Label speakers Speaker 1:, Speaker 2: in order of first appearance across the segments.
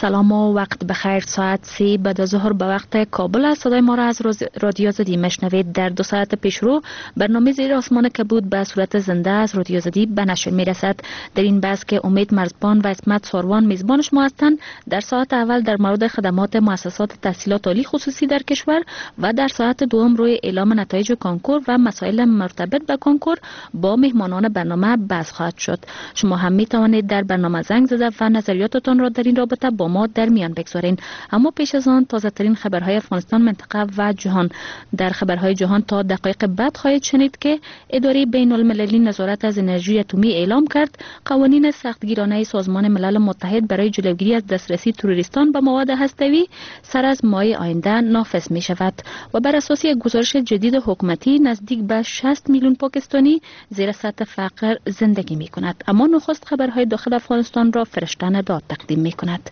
Speaker 1: سلام و وقت بخیر. ساعت 3 بعد از ظهر به وقت کابل است. صدای ما را از رادیو آزادی میشنوید. در 2 ساعت پیشرو برنامه زیر آسمان کبود به صورت زنده از رادیو آزادی به نشر میرسد. در این بحث که امید مرزبان و اسمت ساروان میزبان شما هستند، در ساعت اول در مورد خدمات مؤسسات تحصیلات عالی خصوصی در کشور و در ساعت دوم روی اعلام نتایج کنکور و مسائل مرتبط به کنکور با مهمانان برنامه بحث خواهد شد. شما هم می توانید در برنامه زنگ زده و نظریاتتان را در این رابطه با ما در میان بگذارین. اما پیش از آن تازه ترین خبرهای افغانستان، منطقه و جهان. در خبرهای جهان تا دقایق بعد خواهید شنید که اداره بین المللی نظارت از انرژی اتمی اعلام کرد قوانین سختگیرانه سازمان ملل متحد برای جلوگیری از دسترسی تروریستان به مواد هسته‌ای سر از ماه آینده نافذ می شود و بر اساس یک گزارش جدید حکومتی نزدیک به 60 میلیون پاکستانی زیر سطح فقر زندگی می کند. اما نخست خبرهای داخل افغانستان را فرشته نداد تقدیم می کند.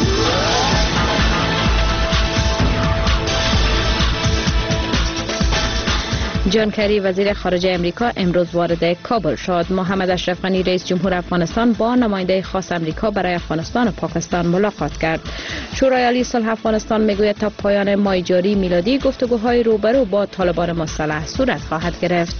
Speaker 1: جان کری وزیر خارجه امریکا امروز وارد کابل شد. محمد اشرف غنی رئیس جمهور افغانستان با نماینده خاص امریکا برای افغانستان و پاکستان ملاقات کرد. شورای عالی صلح افغانستان میگوید تا پایان ماه جاری میلادی گفتگوهای روبرو با طالبان مسلح صورت خواهد گرفت.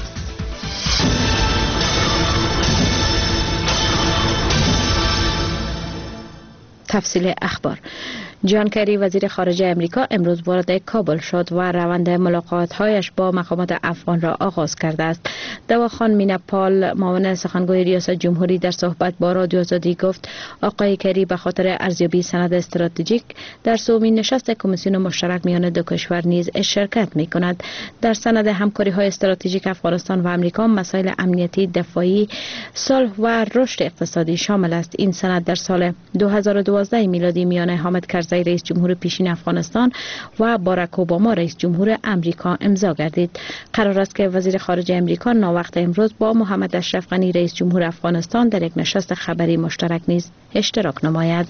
Speaker 1: تفصیل اخبار. جان کری وزیر خارجه امریکا امروز وارد کابل شد و روند ملاقات‌هایش با مقامات افغان را آغاز کرده است. دواخان میناپال معاون سخنگوی ریاست جمهوری در صحبت با رادیو آزادی گفت آقای کری به خاطر ارزیابی سند استراتژیک در سومین نشست کمیسیون مشترک میان دو کشور نیز شرکت می‌کند. در سند همکاری‌های استراتژیک افغانستان و امریکا مسائل امنیتی، دفاعی، صلح و رشد اقتصادی شامل است. این سند در سال 2012 میلادی میان حامد کرزی رئیس جمهور پیشین افغانستان و باراک اوباما رئیس جمهور امریکا امضا گردید. قرار است که وزیر خارجه امریکا ناوقت امروز با محمد اشرف غنی رئیس جمهور افغانستان در یک نشست خبری مشترک نیز اشتراک نماید.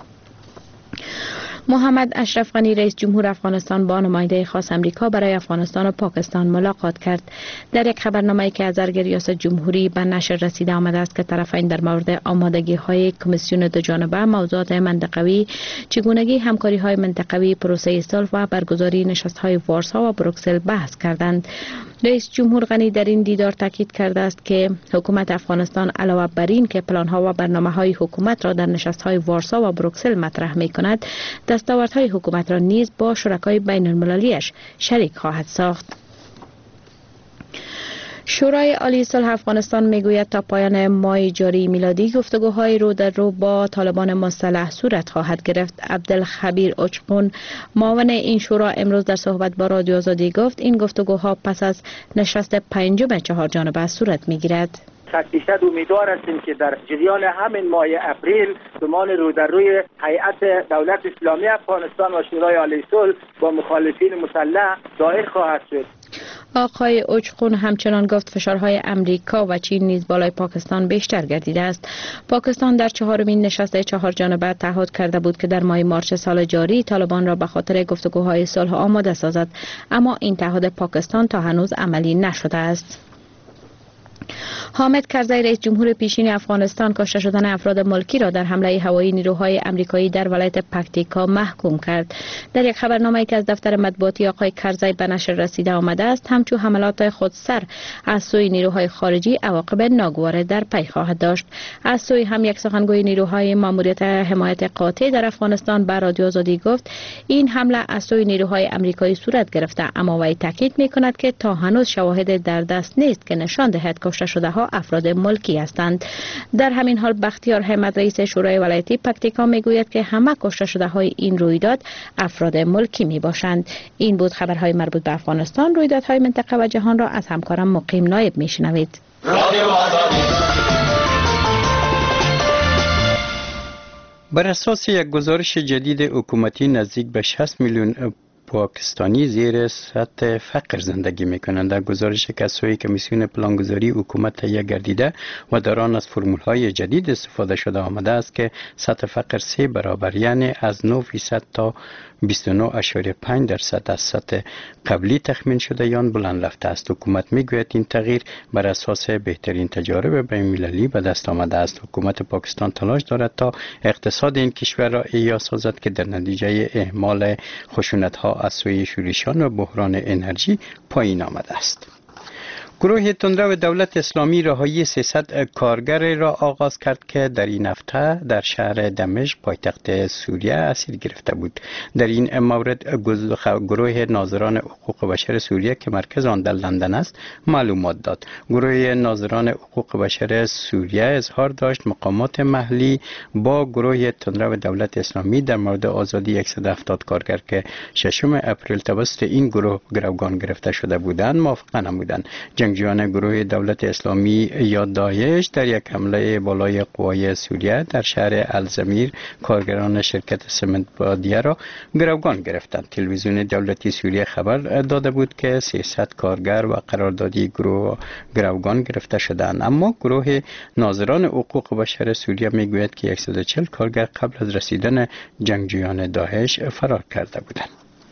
Speaker 1: محمد اشرف غنی رئیس جمهور افغانستان با نماینده خاص امریکا برای افغانستان و پاکستان ملاقات کرد. در یک خبرنامه‌ای که از ارگ ریاست جمهوری به نشر رسیده آمده است که طرفین در مورد آمادگی‌های کمیسیون دو جانبه، موضوعات منطقوی، چگونگی همکاری‌های منطقوی، پروسه صلح و برگزاری نشست‌های وارسا و بروکسل بحث کردند. رئیس جمهور غنی در این دیدار تاکید کرده است که حکومت افغانستان علاوه بر این که پلان‌ها و برنامه‌های حکومت را در نشست‌های وارسا و بروکسل مطرح می‌کند، دستاوردهای حکومت را نیز با شرکای بین المللیش شریک خواهد ساخت. شورای عالی صلح افغانستان میگوید تا پایان ماه جاری میلادی گفتگوهای رو در رو با طالبان مسلح صورت خواهد گرفت. عبدالخبیر اچقون معاون این شورا امروز در صحبت با رادیو آزادی گفت این گفتگوها پس از نشست پنجم 4 جانبه صورت میگیرد.
Speaker 2: 100% امیدوار هستیم که در جریان همین ماه اپریل گمان رو در روی هیئت دولت اسلامی افغانستان و شورای عالی صلح با مخالفین مسلح دایر خواهد شد.
Speaker 1: آقای اوچقون همچنان گفت فشارهای امریکا و چین نیز بالای پاکستان بیشتر گردیده است. پاکستان در 4مین نشست 4 جانبه تعهد کرده بود که در ماه مارس سال جاری طالبان را به خاطر گفتگوهای صلح آماده سازد، اما این تعهد پاکستان تا هنوز عملی نشده است. حامد کرزی رئیس جمهور پیشین افغانستان کشته شدن افراد ملکی را در حمله هوایی نیروهای امریکایی در ولایت پکتیکا محکوم کرد. در یک خبرنامه‌ای که از دفتر مطبوعاتی آقای کرزی به نشر رسیده آمده است، همچون حملات خودسر از سوی نیروهای خارجی عواقب ناگوار در پی خواهد داشت. از سوی هم یک سخنگوی نیروهای ماموریت حمایت قاطع در افغانستان به رادیو آزادی گفت این حمله از سوی نیروهای امریکایی صورت گرفته، اما وی تاکید می‌کند که تا هنوز شواهد در دست نیست که نشان دهد کشته شده ها افراد ملکی هستند. در همین حال بختیار حمد رئیس شورای ولایتی پکتیکا میگوید که همه کشته شده های این رویداد افراد ملکی می باشند. این بود خبرهای مربوط به افغانستان. رویدادهای منطقه و جهان را از همکارم مقیم نایب میشنوید.
Speaker 3: بر اساس یک گزارش جدید حکومتی نزدیک به 60 میلیون پاکستانی زیر سطح فقر زندگی میکنند. در گزارش کسایی کمیسیون پلانگذاری حکومت تهیه گردیده و در آن از فرمولهای جدید استفاده شده آمده است که سطح فقر 3 برابر یعنی از 9% تا 29.5% از سطح قبلی تخمین شده یا بلند رفته است. حکومت میگوید این تغییر بر اساس بهترین تجارب بین‌المللی به دست آمده است. حکومت پاکستان تلاش دارد تا اقتصاد این کشور را احیا سازد که در نتیجه اهمال خشونت‌ها از سوی شورشیان و بحران انرژی پایین آمده است. گروه تندرو دولت اسلامی رهایی 300 کارگر را آغاز کرد که در این هفته در شهر دمشق پایتخت سوریه اسیر گرفته بود. در این مورد گروه ناظران حقوق بشر سوریه که مرکز آن در لندن است معلومات داد. گروه ناظران حقوق بشر سوریه اظهار داشت مقامات محلی با گروه تندرو دولت اسلامی در مورد آزادی 170 کارگر که 6 اپریل توسط این گروه گروگان گرفته شده بودند موافقه نمودند. جنگجویان گروه دولت اسلامی یا داعش در یک حمله بالای قوای سوریه در شهر الزمیر کارگران شرکت سمنت بادیه را گروگان گرفتند. تلویزیون دولتی سوریه خبر داده بود که 300 کارگر و قراردادی گروه گروگان گرفته شدند، اما گروه ناظران حقوق بشر سوریه میگوید که 140 کارگر قبل از رسیدن جنگجویان داعش فرار کرده بودند.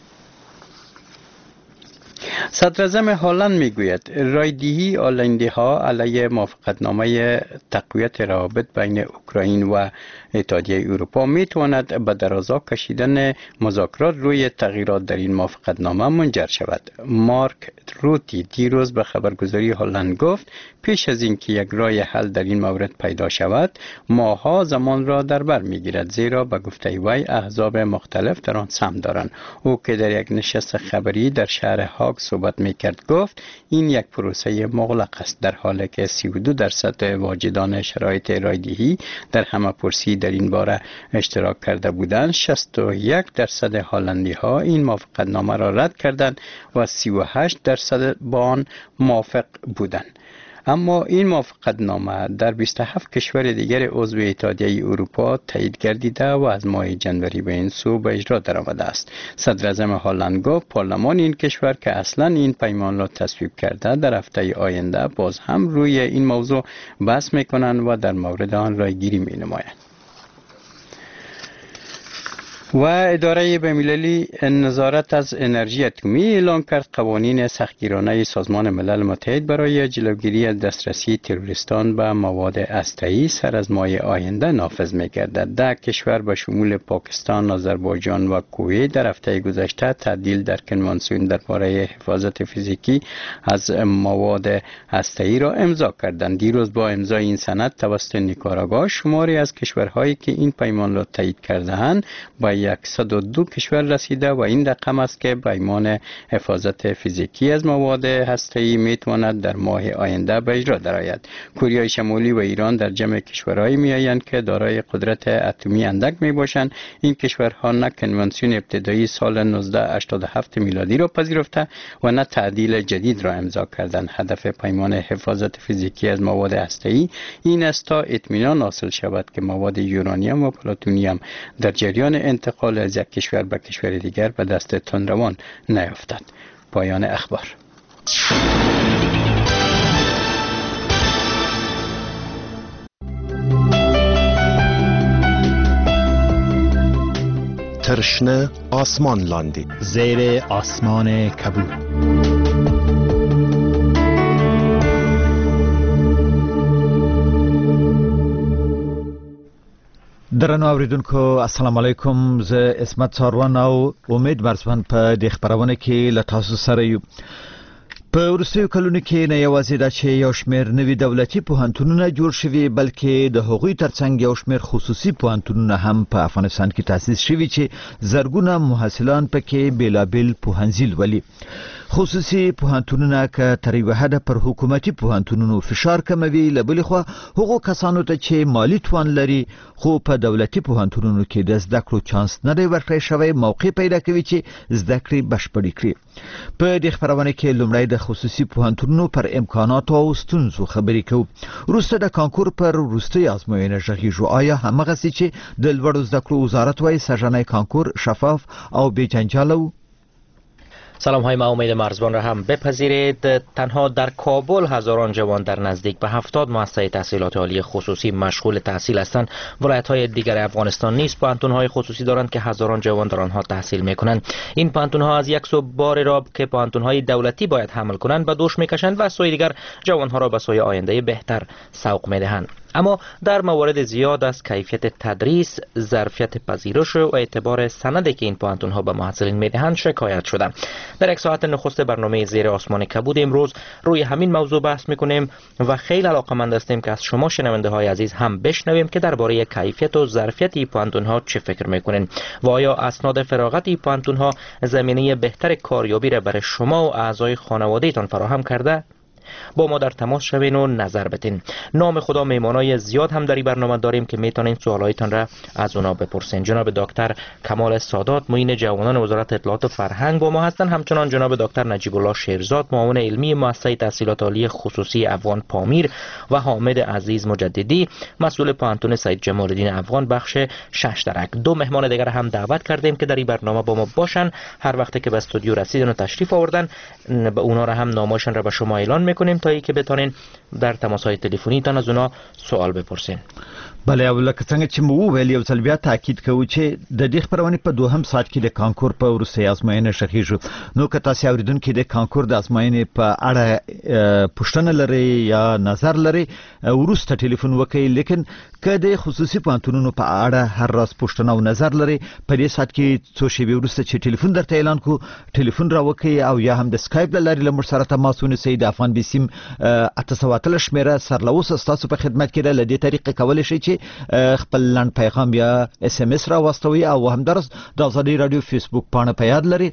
Speaker 3: صدراعظم هلند میگوید رایدهی هلندی‌ها علیه موافقتنامه تقویت روابط بین اوکراین و اتحادیه اروپا میتواند به درازا کشیدن مذاکرات روی تغییرات در این موافقتنامه منجر شود. مارک روتی دیروز به خبرگزاری هلند گفت پیش از اینکه یک راه حل در این مورد پیدا شود ماها زمان را در بر میگیرد، زیرا به گفته وی احزاب مختلف در آن سهم دارند. او که در یک نشست خبری در شهر هاگ صحبت میکرد گفت این یک پروسه مغلق است، در حالی که 32% واجدان شرایط رایدهی در همه پرسی در این باره اشتراک کرده بودند. 61% هلندی ها این موافقتنامه را رد کردند و 38% با آن موافق بودند. اما این موافقتنامه در 27 کشور دیگر عضو اتحادیه اروپا تایید گردیده و از ماه جنوری به این سو به اجرا درآمده است. صدراعظم هلند گفت پارلمان این کشور که اصلا این پیمان را تصویب کرده در هفته آینده باز هم روی این موضوع بحث میکنند و در مورد آن رایگیری مینمایند. و اداره بین‌المللی نظارت از انرژی اتمی اعلام کرد قوانین سختگیرانه سازمان ملل متحد برای جلوگیری از دسترسی تروریستان به مواد هسته‌ای سر از ماه آینده نافذ می‌گردد. 10 کشور به شمول پاکستان، آذربایجان و کویت در هفته گذشته تعدیل در کنوانسیون درباره حفاظت فیزیکی از مواد هسته‌ای را امضا کردند. دیروز با امضای این سند توسط نیکاراگوآ شماری از کشورهایی که این پیمان را تایید کرده‌اند با 102 کشور رسیده و این رقم است که پیمان حفاظت فیزیکی از مواد هسته‌ای میتواند در ماه آینده به اجرا درآید. کره شمالی و ایران در جمع کشورهایی میآیند که دارای قدرت اتمی اندک میباشند. این کشورها نه کنوانسیون ابتدایی سال 1987 میلادی را پذیرفته و نه تعدیل جدید را امضا کردند. هدف پیمان حفاظت فیزیکی از مواد هسته‌ای این است تا اطمینان حاصل شود که مواد یورانیم و پلاتونیم در جریان انتقال از یک کشور به کشور دیگر به دست تندروان نیفتد. پایان اخبار.
Speaker 4: ترشنه آسمان لاندی
Speaker 5: زیر آسمان کبود. درنو اوریدونکو السلام علیکم. زه اسمت ساروان او امید مرزبان په دې خبرونه کې له تاسو سره یو. په وروستیو کلونو کې نه یوازې دا چې یو شمېر نوي دولتي پوهنتونونه جوړ شوي بلکې د هغوی ترڅنګ یو شمېر خصوصي پوهنتونونه هم په افغانستان کې تاسیس شوي چې زرګونه محصلان پکې بیلابیل پوهنځي لولي. خصوصي پوهنتونونه که تر یوه حده پر حکومتي پوهنتونونو فشار کموي، له بلې خوا هغو کسانو ته چې مالي توان لري خو په دولتي پوهنتونونو کې د زده کړو چانس نه دی ورکړی شوی موقع پیدا کوي چې زده کړې بشپړې کړي. په دې خپرونه کې لومړی د خصوصي پوهنتونونو پر امکاناتو او ستونزو خبرې کوو. وروسته د کانکور پر وروستۍ ازموینه غږیږو. آیا همغسې چې د لوړو زده کړو وزارت وایي سږنی کانکور شفاف او بې جنجاله و؟
Speaker 6: سلام های ما امید مرزبان را هم بپذیرید. تنها در کابل هزاران جوان در نزدیک به 70 مؤسسه تحصیلات عالی خصوصی مشغول تحصیل هستند. ولایت های دیگر افغانستان نیز پانتون های خصوصی دارند که هزاران جوان در آنها تحصیل میکنند. این پانتون ها از یک سو بار را که پانتون های دولتی باید حمل کنند به دوش میکشند و از سوی دیگر جوان ها را به سوی آینده بهتر سوق میدهند. اما در موارد زیاد از کیفیت تدریس، ظرفیت پذیرش و اعتبار سندی که این پانتون ها به محصلین میدهند شکایت شده. در یک ساعت نخست برنامه زیر آسمان کبود امروز روی همین موضوع بحث میکنیم و خیلی علاقه‌مند هستیم که از شما شنونده های عزیز هم بشنویم که درباره کیفیت و ظرفیت این پانتون ها چه فکر میکنین و آیا اسناد فراغت این پانتون ها زمینه بهتر کاریابی را برای شما و اعضای خانواده تان فراهم کرده؟ با ما در تماس شوین و نظر بتین. نام خدا میمانای زیاد هم در این برنامه داریم که میتونین سوالایتان را از اونا بپرسین. جناب دکتر کمال سادات معین جوانان وزارت اطلاعات و فرهنگ با ما هستند. همچنان جناب دکتر نجیب الله شیرزاد معاون علمی مؤسسه تحصیلات عالی خصوصی افغان پامیر و حامد عزیز مجددی مسئول پانتون سید جمال الدین افغان بخش 6 درک. دو مهمان دیگر هم دعوت کردیم که در این برنامه با ما باشن. هر وقت که به استودیو رسیدن و تشریف آوردن به اونا را هم نامشون را به شما اعلان میکنیم تا اینکه بتونین در تماس‌های تلفنی تان از اونا سوال بپرسین.
Speaker 5: بله اوله که څنګه چې مو ویل یو ځل بیا تاکید کوو چې د دې خبرونه په دوهم ساعت کې د کانکور په وروستۍ ازموینه شخیږي. نو که تاسو اوریدونکو د کانکور د ازموینې په اړه پوښتنه لري یا نظر لري وروسته ټلیفون وکړئ. لیکن که د خصوصي پانتونونو په اړه هر راز پوښتنه او نظر لري په دې ساعت کې څو شیبې وروسته چې ټلیفون درته اعلان کو ټلیفون را وکړئ او یا هم د سکایپ لارې له موږ سره تماس ونیسئ. د افغان بیسیم 800 شمیره سرلوس تاسو په خدمت کې له دې طریقې کولای شئ چې خپل لاند پیغام یا اس ام اس را واستوي او همدارس د ازادي رادیو فیسبوک پاڼه په یاد لري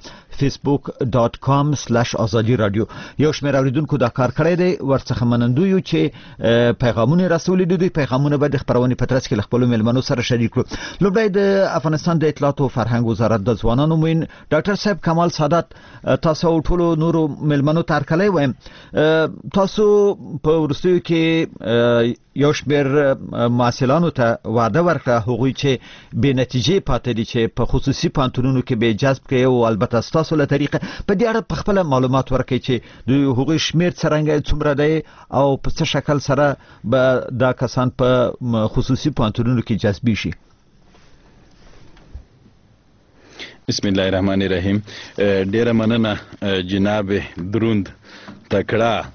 Speaker 5: facebook.com/ازادي رادیو. یو شمېر اوریدونکو دا کار کړی دی ورڅخه منندوی یو چې پیغامونه رسولي دي. پیغامونه به د خبرونې په ترڅ کې خپل ملمنو سره شریک کړو. لومړی د افغانستان د اطلاعات او فرهنګ وزارت د ځوانانو موین ډاکټر صاحب کمال سادات تاسو ټول نورو ملمنو تارکلای وایم تاسو په ورستیو کې یو شمېر محصلانو ته وعده ورکړه هغوی چې بې نتیجې پاتې دي چې په خصوصي پانتونونو کې به جذب کړي او البته ستاسو له طریقه په دې اړه په خپله معلومات ورکړئ چې د هغوی شمېر څومره دی او په څه شکل سره به دا کسان په خصوصي پانتونونو کې جذبي شي.
Speaker 7: بسم الله الرحمن الرحیم. ډیره مننه جناب دروند تکړه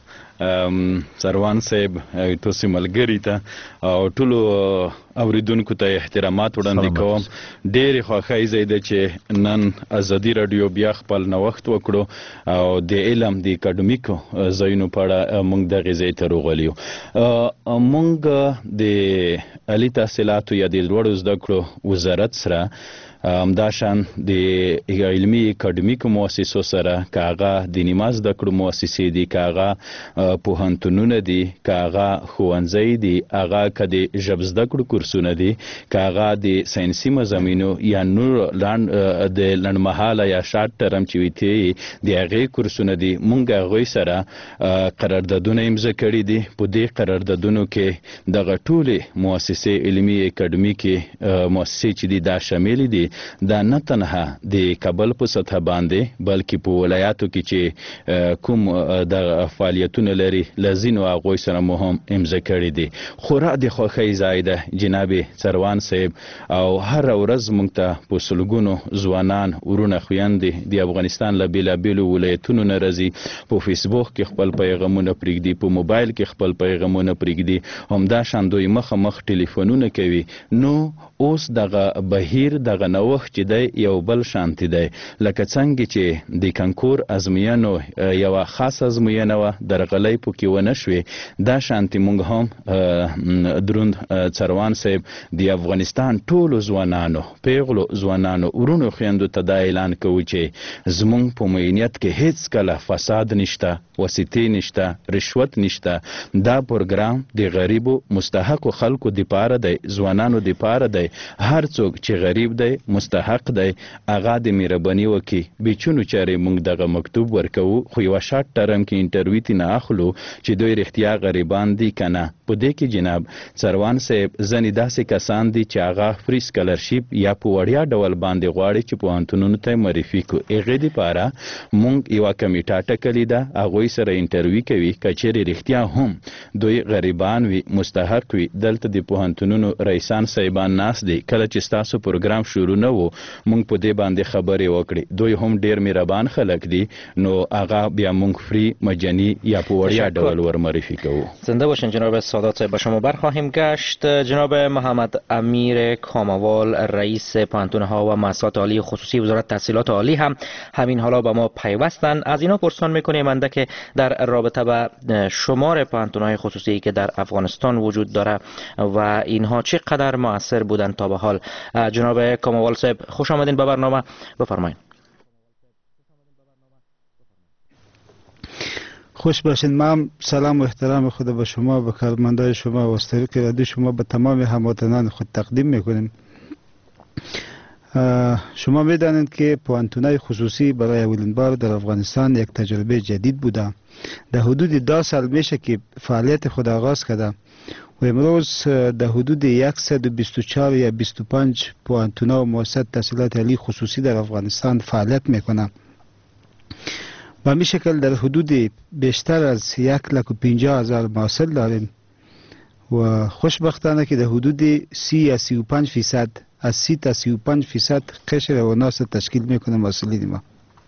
Speaker 7: سروان صاحب تاسو ملګری ته او ټول اوریدونکو ته احترامات وړاندې کوم. ډېر خوښی زیاده چې نن ازادي رادیو بیا خپل نوښت وکړو او د علم د اکاډمیکو ځایونو په اړه موږ دغه ځای ته راغلیو. موږ د عالي تحصیلاتو یا د لوړو زده کړو وزارت سره همداشان د علمي اکاډمیکو مؤسسو سره که هغه د نیمه زده کړو مؤسسې دي که هغه پوهنتونونه دي که هغه ښوونځی دي هغه که د ژبې زده کړو کورسونه دي که هغه د ساینسي مضامینو یا نور د لنډمهاله یا شارټ ټرم چې ویتې د هغې کورسونه دي موږ هغوی سره قراردادونه امضا کړي دي. په دې قراردادونو کې دغه ټولې مؤسسې علمي اکاډمیکې مؤسسې چې دي دا شامل دي. دا نه تنها د کابل په سطح باندې بلکې په ولایاتو کې چې کوم د فعالیتونه لري لزینو هغوی سره مو هم امضا کړي دي. خورا د خوښۍ ځای ده جناب سروان صاحب او هر ورځ موږ ته په سلګونو ځوانان ورونه خویندې د افغانستان له بېلابېلو ولایتونو نه راځي. په فیسبوک کې خپل پیغامونه پرېږدي، په موبایل کې خپل پیغامونه پرېږدي، همداشان دوی مخامخ ټلیفونونه کوي. نو اوس دغه بهیر دغه نوښت چې دی یو بل شانتي دی. لکه څنګه چې د کانکور ازموینو یوه خاصه ازموینه وه درغلی پکې ونه شوې دا شانتي موږ هم دروند سروان صاحب د افغانستان ټولو ځوانانو پیغلو ځوانانو ورونو خویندو ته دا اعلان کوو چې زموږ په معینیت کې هیڅ کله فساد نشته، واسطې نشته، رشوت نشته. دا پروګرام د غریبو مستحقو خلکو دپاره دی، ځوانانو دپاره دی. هر څوک چې غریب دی مستحق دی هغه د مهرباني وکي بچونو چاري موږ دغه مکتوب ورکو خو یو شارټ ټرم کې انټرویو تی نه اخلو چې دوی رښتیا غریبان دي کنه په دې کې جناب سروان صاحب ځنې داسې کسان دي چې هغه فری سکالرشپ یا په وړیا ډول باندې غواړي چې پوهنتونونو ته معرفي کو هغې دپاره موږ یوه کمیټه ټاکلې ده هغوی سره انټرویو کوي که چیرې رښتیا هم دوی غریبان وي مستحق وي دلته د پوهنتونونو رئیسان صاحبان ناست دي کله چې ستاسو پروګرام شروع نه و موږ په دې باندې خبرې وکړې دوی هم ډېر مهربان خلک دي نو هغه بیا موږ فری مجاني یا په وړیا ډول ور معرفي کوو.
Speaker 6: زنده باشین جناب سادات صاحب. به شما برخواهیم گشت. جناب محمد امیر کاموال رئیس پانتونها و مؤسسات عالی خصوصی وزارت تحصیلات عالی هم همین حالا با ما پیوستن. از اینا پرسان میکنیم انده که در رابطه با شمار پانتونهای خصوصی که در افغانستان وجود داره و اینها چقدر مؤثر بودند تا به حال. جناب کاموال صاحب خوش آمدین به برنامه. بفرمایید.
Speaker 8: خوش باشین. من سلام و احترام خود به شما، به کارمندای شما و استریک رادیو شما، به تمام هموطنان خود تقدیم میکنیم. شما میدانید که پوهنتونای خصوصی برای اولین بار در افغانستان یک تجربه جدید بوده. در حدود 10 سال میشه که فعالیت خود آغاز کرده و امروز در حدود 124 یا 25 پوهنتونها و مؤسسات تحصیلات عالی خصوصی در افغانستان فعالیت میکنه. و می شکل در حدود بیشتر از 150,000 محصل داریم و خوشبختانه که در حدود 30 یا 35% از 30 تا 35% قشر رواناس تشکیل میکنه محصلین ما.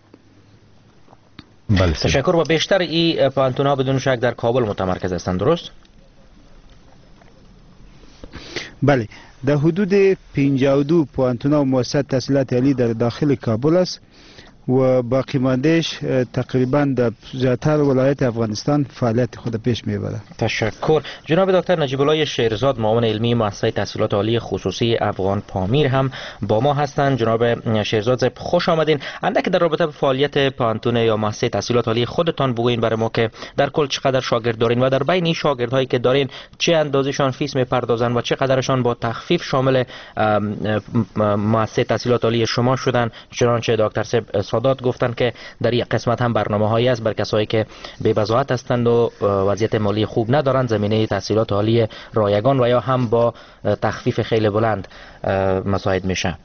Speaker 6: بله تشکر. و بیشتر این پانتونها بدون شک در کابل متمرکز هستند، درست؟
Speaker 8: بله، در حدود 52 پانتونها و مؤسسات تحصیلات عالی در داخل کابل است و باقی ماندهش تقریبا در زیادتر ولایت افغانستان فعالیت خود پیش میبره.
Speaker 6: تشکر. جناب دکتر نجیب الله شیرزاد معاون علمی مؤسسه تحصیلات عالی خصوصی افغان پامیر هم با ما هستند. جناب شیرزاد صاحب خوش آمدین. اندک در رابطه با فعالیت پانتون یا مؤسسه تحصیلات عالی خودتان بگوین برای ما که در کل چقدر شاگرد دارین و در بین این شاگردهایی که دارین چه اندازه‌شان فیس میپردازن و چقدرشان با تخفیف شامل مؤسسه تحصیلات عالی شما شدن. چنانچه دکتر صاحب سادات گفتن که در یک قسمت هم برنامه‌هایی است برای کسایی که بی بضاعت هستند و وضعیت مالی خوب ندارند زمینه تحصیلات عالی رایگان و یا هم با تخفیف خیلی بلند مساعد میشه.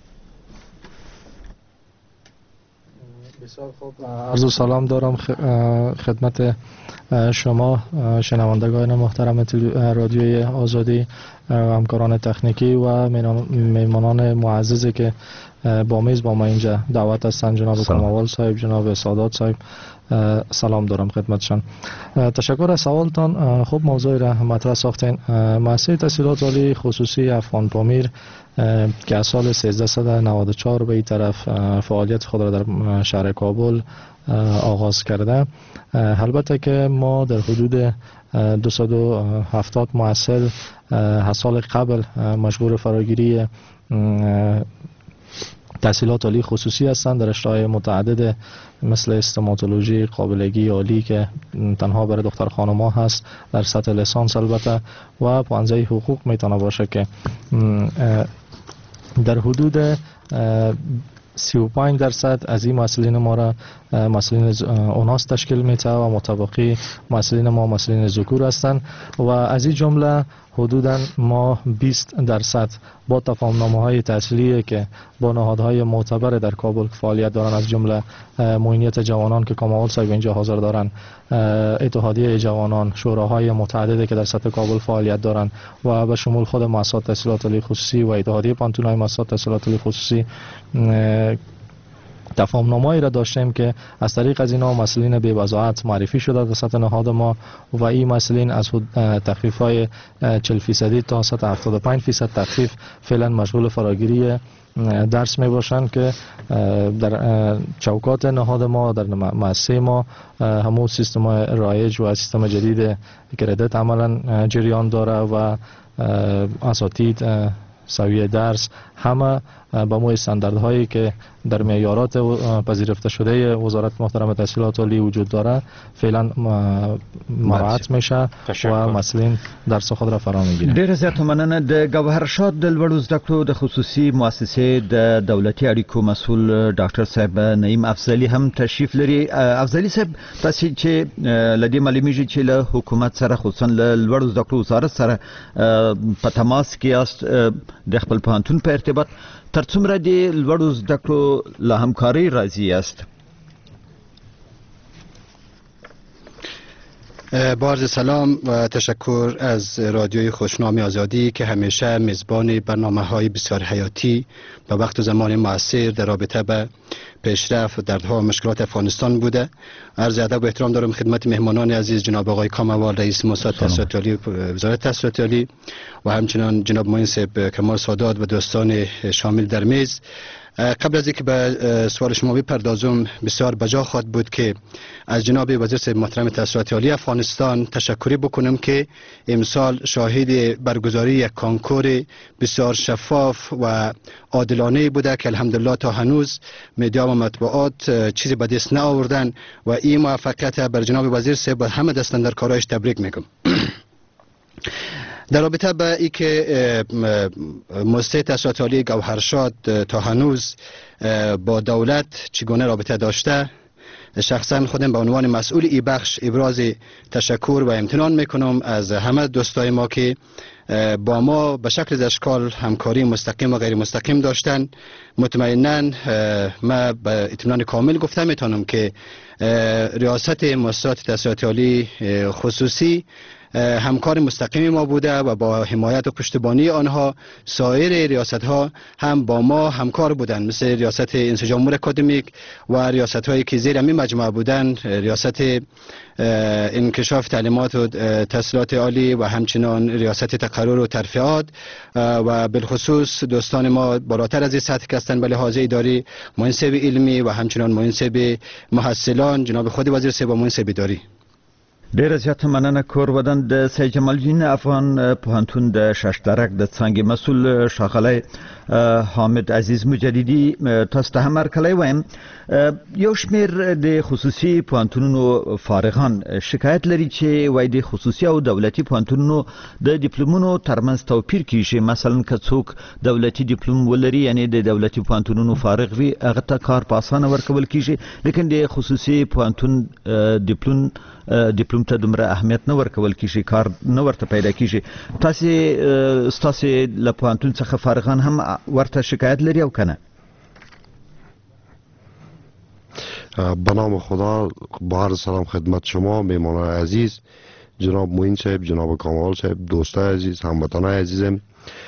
Speaker 9: بسیار خوب. عرض و سلام دارم خدمت شما شنوندگان محترم رادیوی آزادی، همکاران تکنیکی و میمانان معززی که با ما اینجا دعوت هستند. جناب کاموال صاحب، جناب سادات صاحب، سلام دارم خدمتشان. تشکر از سوالتان. خوب موضوعی را مطرح ساختین. مؤسسه تحصیلات عالی خصوصی افغان پامیر که از سال 1394 به این طرف فعالیت خود را در شهر کابل آغاز کرده. البته که ما در حدود 270 محصل سال قبل مشغول فراگیری تحصیلات عالی خصوصی هستند در رشته‌های متعدد مثل استوماتولوژی، قابلگی عالی که تنها برای دختر خانم‌ها هست در سطح لیسانس البته، و پانزه حقوق میتونه باشه که در حدود 35% از این محصلین ما را محصلین اوناس تشکیل میده و متبقی محصلین ما محصلین ذکور هستند و از این جمله حدوداً ما 20% با تفاهم‌نامه‌های تحصیلی که با نهادهای معتبر در کابل فعالیت دارند، از جمله معینیت جوانان که کاموال صاحب اینجا حاضر دارند، اتحادیه جوانان، شوراهای متعددی که در سطح کابل فعالیت دارند و به شمول خود مؤسسات تحصیلات عالی خصوصی و اتحادیه پانتون‌های مؤسسات تحصیلات عالی خصوصی تفاهم‌نامه‌ای را داشتیم که از طریق از اینا مسئولین بی بضاعت معرفی شده در سطح نهاد ما و این مسئولین از تخفیف‌های 40% تا سطح 75% تخفیف فعلا مشغول فراگیری درس می باشند که در چوکات نهاد ما در مؤسسه ما همون سیستم رایج و سیستم جدید کردیت عملا جریان داره و اساتید سویه درس، همه با مو استانداردهایی که در معیارات پذیرفته شده وزارت محترم تحصیلات عالی وجود داره فعلا مراعات میشه و مسئولین درس خود را فرا میگیرن.
Speaker 5: ډیر زیات مننه. د گوهرشاد د لوړو زده کړو د خصوصي مؤسسې د دولتي اړیکو مسؤل ډاکټر صاحب نعیم افضلی هم تشریف لري. افضلی صاحب، تاسو چې لدی معلومیږي چې له حکومت سره خصوصا له لوړو زده کړو وزارت سره په تماس کې یاست د خپل پوهنتون په ارتباط، تر څومره د لوړو زده کړو له همکارۍ راضي یاست؟
Speaker 10: با عرض سلام و تشکر از رادیوی خوشنام آزادی که همیشه میزبان برنامه‌های بسیار حیاتی و وقت و زمان مؤثر در رابطه به پیشرفت و دردها و مشکلات افغانستان بوده. عرض ادب و احترام دارم خدمت مهمانان عزیز، جناب آقای کاموال رئیس موسسات تحصیلات عالی وزارت تحصیلات عالی و همچنان جناب معین صاحب کمال سادات و دوستان شامل در میز. قبل از اینکه به سوال شما بپردازم، بسیار بجا خواهد بود که از جناب وزیر صاحب محترم تحصیلات عالی افغانستان تشکری بکنم که امسال شاهد برگزاری یک کنکور بسیار شفاف و عادلانه بوده که الحمدلله تا هنوز مدیا و مطبوعات چیزی به دست نآوردن و این موفقیت بر جناب وزیر صاحب و همه دستن در کارایش تبریک میگم. در رابطه با ای که مؤسسه تحصیلات عالی گوهرشاد تا هنوز با دولت چگونه رابطه داشته، شخصا خودم به عنوان مسئول ای بخش ابراز تشکر و امتنان میکنم از همه دوستای ما که با ما به شکل اشکال همکاری مستقیم و غیر مستقیم داشتن. مطمئنا ما به اطمینان کامل گفته میتونم که ریاست مؤسسات تحصیلات عالی خصوصی همکار مستقیم ما بوده و با حمایت و پشتیبانی آنها سایر ریاست ها هم با ما همکار بودند، مثل ریاست انسجام امور اکادمیک و ریاست هایی که زیر همین مجموعه بودند، ریاست انکشاف تعلیمات و تحصیلات عالی و همچنان ریاست تقرر و ترفیعات و بالخصوص دوستان ما بالاتر از این سطح که هستند به لحاظ اداری، معین صاحب علمی و همچنان معین صاحب محصلان، جناب خود وزیر صاحب و معین صاحب اداری.
Speaker 5: ډیره زیاته مننه. کور ودان د سید جمال الدین افغان پوهنتون د ششترک د څنګه مسؤل ښاغلی حامد عزیز مجددي تاسو ته هم ورکړی وایم. یو شمېر د خصوصي پوهنتونونو فارغان شکایت لري چې وایي د خصوصي او دولتي پوهنتونونو د ډیپلومونو ترمنځ توپیر کیږي. مثلا که څوک دولتي ډیپلوم ولري، یعنی د دولتي پوهنتونونو فارغ وي، هغه ته کار په اسانه ورکول کیږي، لیکن د خصوصي پوهنتون ډیپلوم ته دومره اهمیت نه ورکول کیږي، کار نه ورته پیدا کیږي. تاسو له پوهنتون څخه فارغان هم ورته شکایت لري او کنه؟
Speaker 11: به نام خدا، با عرض سلام خدمت شما میهمانان عزیز، جناب معین صاحب، جناب کامال صاحب، دوستای عزیز، هموطنای عزیزم.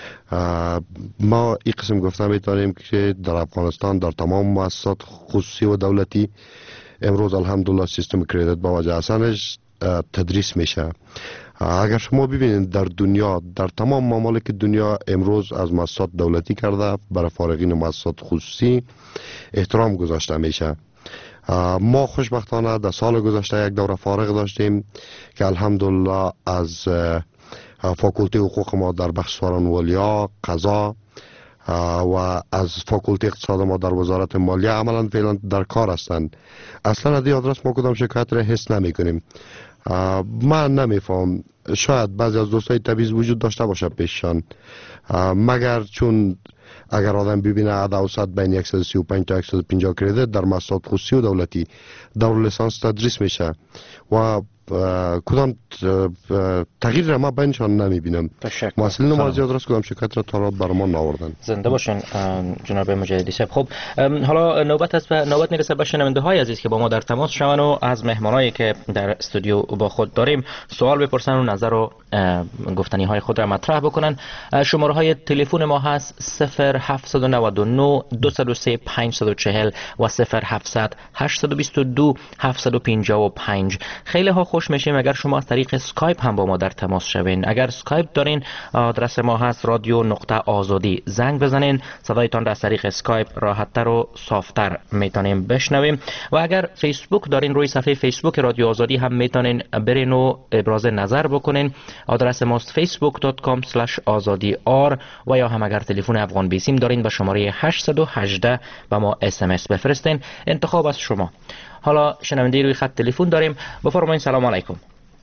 Speaker 11: ما این قسم گفته میتونیم که در افغانستان در تمام مؤسسات خصوصی و دولتی امروز الحمدلله سیستم کردیت با وجه اصلش تدریس میشه. اگر شما ببینید در دنیا، در تمام ممالک دنیا امروز از مؤسسات دولتی کرده برای فارغین مؤسسات خصوصی احترام گذاشته میشه. ما خوشبختانه در سال گذشته یک دوره فارغ داشتیم که الحمدلله از فاکولته حقوق ما در بخش سخنورانی، قضا و از فاکولته اقتصاد ما در وزارت مالیه عملا فعلا در کار هستند. اصلا از این آدرس ما کدام شکایت را حس نمی کنیم. من نمیفهم، شاید بعضی از دوستای تبعیض وجود داشته باشه پیششان، مگر چون اگر آدم ببینه عدد اوسط بین 135 تا 150 کردیت در مؤسسات خصوصی و دولتی دور لیسانس تدریس میشه و کدام تغییر را ما بینشان نمیبینم. مسئولین ما زیاد راست کدام شکایت را تا بر ما نآوردن.
Speaker 6: زنده باشین جناب مجددی صاحب. خب حالا نوبت میرسه به شنونده های عزیز که با ما در تماس شون و از مهمانایی که در استودیو با خود داریم سوال بپرسن و نظر و گفتنی های خود را مطرح بکنن. شماره های تلفن ما هست 0799 203 540 و 0700 822 755. خیلی ها خوش میشیم اگر شما از طریق اسکایپ هم با ما در تماس شوین. اگر اسکایپ دارین آدرس ما هست رادیو.آزادی. زنگ بزنین، صدایتان را از طریق اسکایپ راحت‌تر و صافتر میتونیم بشنویم. و اگر فیسبوک دارین، روی صفحه فیسبوک رادیو آزادی هم میتونین برین و ابراز نظر بکنین. آدرس ماست facebook.com/azadi.r و یا هم اگر تلفن افغان بیسیم دارین به شماره 818 به ما SMS بفرستین. انتخاب از شما. حالا شنونده روی خط تلفن داریم. بفرمایید. سلام علیکم.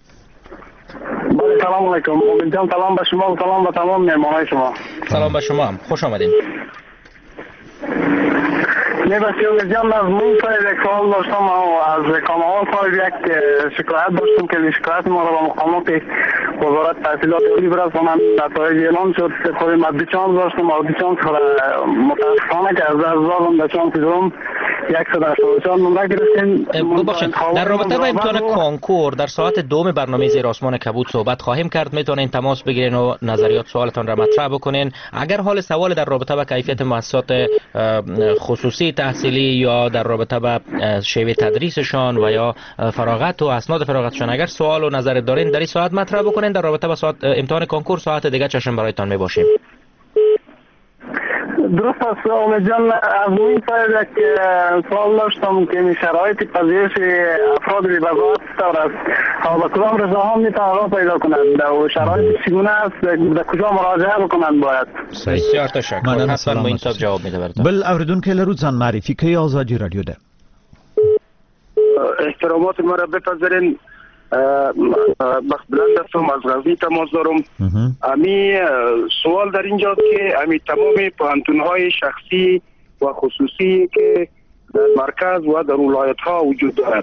Speaker 12: سلام علیکم. امید جان سلام به شما و سلام به تمام مهمانای شما.
Speaker 6: سلام به شما هم. خوش آمدین.
Speaker 12: امید جان از من یک سوال داشتم و از کامال صاحب یک شکایت داشتم که شکایت ما را به مقامات وزارت تحصیلات عالی برسانم. نتایج اعلام شد که خود من دیچانس داشتم و دیچانس متاسفانه که از دادم دیچانس دوم 184 نمره گرفتیم.
Speaker 6: ببخشید، در رابطه با امتحان کنکور در ساعت دوم برنامه زیر آسمان کبود صحبت خواهیم کرد. میتونین تماس بگیرین و نظریات سوالتان را مطرح بکنین. اگر حال سوال در رابطه با کیفیت مؤسسات خصوصی تحصیلی یا در رابطه با شیوه تدریسشان و یا فراغت و اسناد فراغتشان اگر سوال و نظر دارین در این ساعت مطرح بکنین. در رابطه با امتحان کنکور ساعت دیگه چشم برایتان میباشیم.
Speaker 12: درست است امید جان. از این یک سوال داشتم که شرایط پذیرش افراد بی بضاعت چطور است؟ به کدام رسانه‌ها میتوانند پیدا کنند و شرایط چگونه است؟ به کجا مراجعه بکنند باید؟
Speaker 6: بسیار تشکر. حتما ما این صاحب جواب میده براتون.
Speaker 5: بل اوریدونکو لرو ځان معرفي کوي آزادی رادیو ده.
Speaker 13: احترامات ما را بپذیرین. بلند هستم، از غزنی تماس دارم. امی سوال در اینجاست که امی تمام پوهنتون‌های شخصی و خصوصی که در مرکز و در ولایت ها وجود دارد،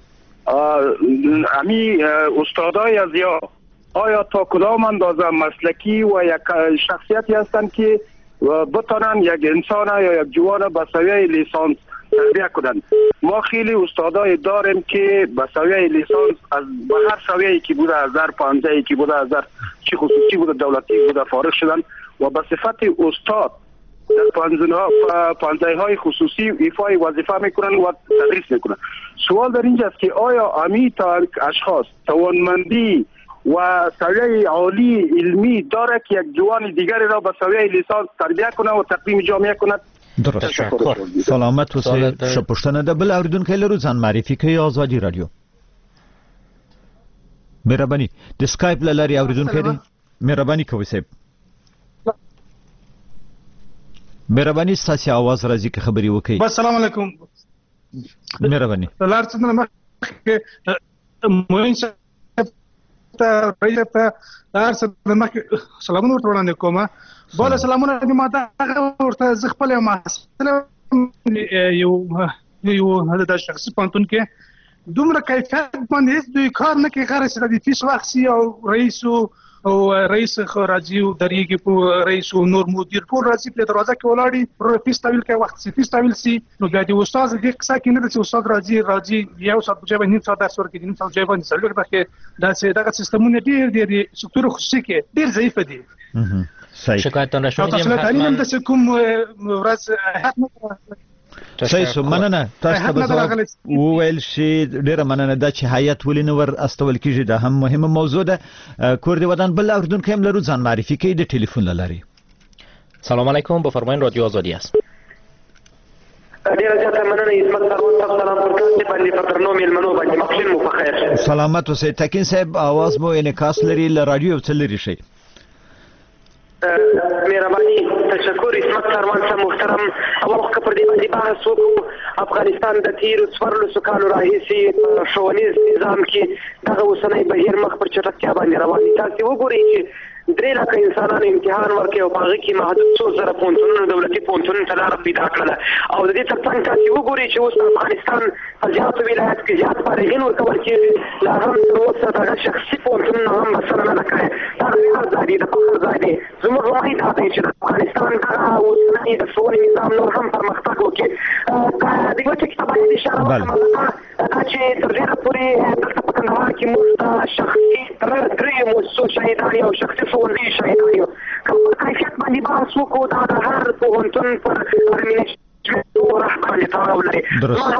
Speaker 13: امی استادای از آیا تا کدام اندازه مسلکی و یک شخصیتی هستند که بتانند یک انسان یا یک جوان به سویه لیسانس تربیه کنند؟ ما خیلی استادای داریم که به سویه لیسانس از به هر سویه‌ای که بوده، از هر پانزه‌ای که بوده، از هر چی خصوصی بوده، دولتی بوده، فارغ شدن و به صفت استاد در پانزه‌های خصوصی ایفای وظیفه میکنن و تدریس میکنن. سوال در اینجاست که آیا امی اشخاص توانمندی و سویه عالی علمی داره که یک جوان دیگری را به سویه لیسانس تربیه کنه و تقدیم جامعه کنه؟
Speaker 5: درست. سلامت و شپشتنه ده. بل اوریدونکو لرو ځان معرفي کوي آزادی رادیو. مهرباني د سکایپ لاري اوریدونکو دي مهرباني کوي صاحب. مهرباني ستاسو आवाज راځي که خبري وکي.
Speaker 14: السلام علیکم.
Speaker 5: مهرباني.
Speaker 14: لار څنګه مخکې موین ته ته لار څنګه مخکې سلامونه ورته وړاندې کوم. بوله سلامونه دې ماته ورته ز خپل یو د شخصي پانتون کې دومره کیفیت باندې هیڅ دوی کار نه کوي. غیر چې د فیس واخسي او رئیس راځي او درېږي په رئیس او نور مدیر ټول راځي په دروازه کې ولاړی پر فیس تاویل کوي. وخت فیس تاویل سي نو بیا د استاد دې قصه کې نه د استاد راځي یو ساعت په نیم ساعت درس ورکړي، نیم ساعت ځای باندې سلوک دغه دغه سیستمونه ډېر سکتور خصوصي کې ډېر ضعیف دي.
Speaker 6: شکایتتان را شنیدیم.
Speaker 14: حتما د کوم ورځ
Speaker 5: صحیح مننه. تاسو ته به وویل شي ډیره مننه دا چې هیئت ولې نه ور استول کیږي. دا هم مهمه موضوع ده. کور دی ودان بل اوریدونکو هم لرو ځان معرفي کوي د ټلیفون لاري.
Speaker 6: سلام علیکم. بفرمایید رادیو آزادی است.
Speaker 15: ډیره زیاته مننه. عزت سلام پرکاست باندې فکرنو میلمنو باندې مخشن مو بخیر.
Speaker 5: سلامت اوسئ. تکین صاحب आवाज مو انعکاس لري ل رادیو څه لري شي.
Speaker 15: مهرباني تشکر. عزت سروان صاحب محترم، اول وخت پر دې باندې بحث وکړو. افغانستان د تیرو 14 کالو راهیسې په ښوونیز نظام کې دغه اوسنی بهیر مخ پر چټکتیا باندې روان دي. تاسو وګورئ چې 3 لکه انسانان امتحان ورکوي او په هغه کې محدود څو زره پوهنتونونه دولتي پوهنتونونو ته لاره پیدا کړله. او د دې ترڅنګ تاسو وګورئ چې اوس افغانستان په زیاتو ولایت کې زیات فارغین ورکول کېږي. لا هم تر اوسه دغه شخصي پوهنتونونه هم بسنه نه کوي. دا د ویاړ ځای دی، د فخر ځای دی. زموږ وعید دا دی چې د افغانستان دغه اوسنی د ښوونې نظام نور هم پرمختګ وکړي. د یوه ټکي ته باید اشاره وکړم دا چې تر ډېره پورې دلته په کندهار کې موږ د شخصي دریو مؤسسو شهیدان او شخصي ښوونځیو شهیدان یو. که په کیفیت باندې بحث وکړو دا د هر پوهنتون پر رهبرۍ تړاو لري. زما هدف دا دی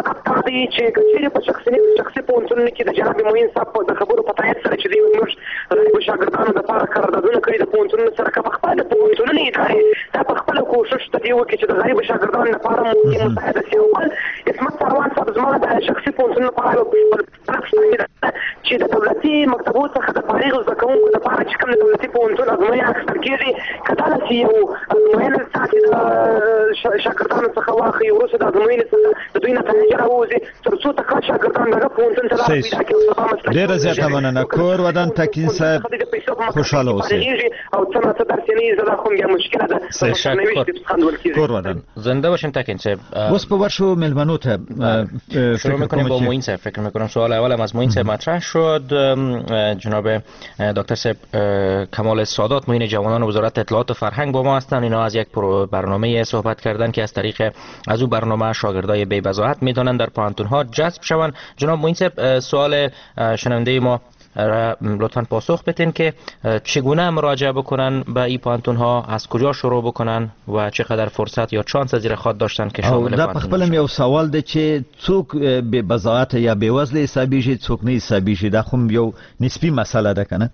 Speaker 15: دی چې کچېرې په شخصي پوهنتونونو کې د جناب معین صاحب د خبرو په تایید سره چې دوی موږ غریبو شاګردانو دپاره قراردادونه کړي د پوهنتونونو سره که په خپله د پوهنتونونو ادارې دا په خپله کوښښ ته دې وکړي چې د غریبو شاګردانو لپاره مساعده شي. او بل عصمت سروان صاحب زما د شخصي پوهنتونونو په اړه چې د دولتي مکتبو څخه د فارغ زده کوونکو لپاره چې کوم د دولتي پوهنتون ازموینه اخیستل کېږي که دغه چې یو ازموینه ساتي د شاګردانو څخه واخلي وروسته د ازموینې څخه د دوی نتایج راووځي تر څو تکړه شاګردان دغه پوهنتون ته لار پیدا کړي.
Speaker 5: ډېره زیاته مننه. کور ودان تکین صاحب خوشحاله اوسئ.
Speaker 15: او څه نه څه درسي زده خو بیا مشکله ده.
Speaker 5: کور ودان
Speaker 6: زنده باشین تکین صاحب.
Speaker 5: اوس په ورشو ملمنو ته
Speaker 6: شروع میکنیم با معین صاحب. فکر میکنم سوال اولم از معین صاحب مطرح شد. جناب دکتر صاحب کمال سادات معین جوانان وزارت اطلاعات و فرهنگ با ما هستند. اینا از یک برنامه صحبت کردن که از طریق از او برنامه شاگردای بی بضاعت میتونن در پانتونها جذب شوند. جناب معین صاحب سوال شنونده ما لطفا پاسخ بدین که چگونه مراجعه بکنن به این پانتون ها، از کجا شروع بکنن و چقدر فرصت یا چانس زیر خود داشتن که شامل پانتون
Speaker 5: دا پخپلم یو سوال ده چې څوک به بضاعت یا به وزن حسابیږي څوک نه حسابیږي. دا خو یو نسبی مسئله ده کنه.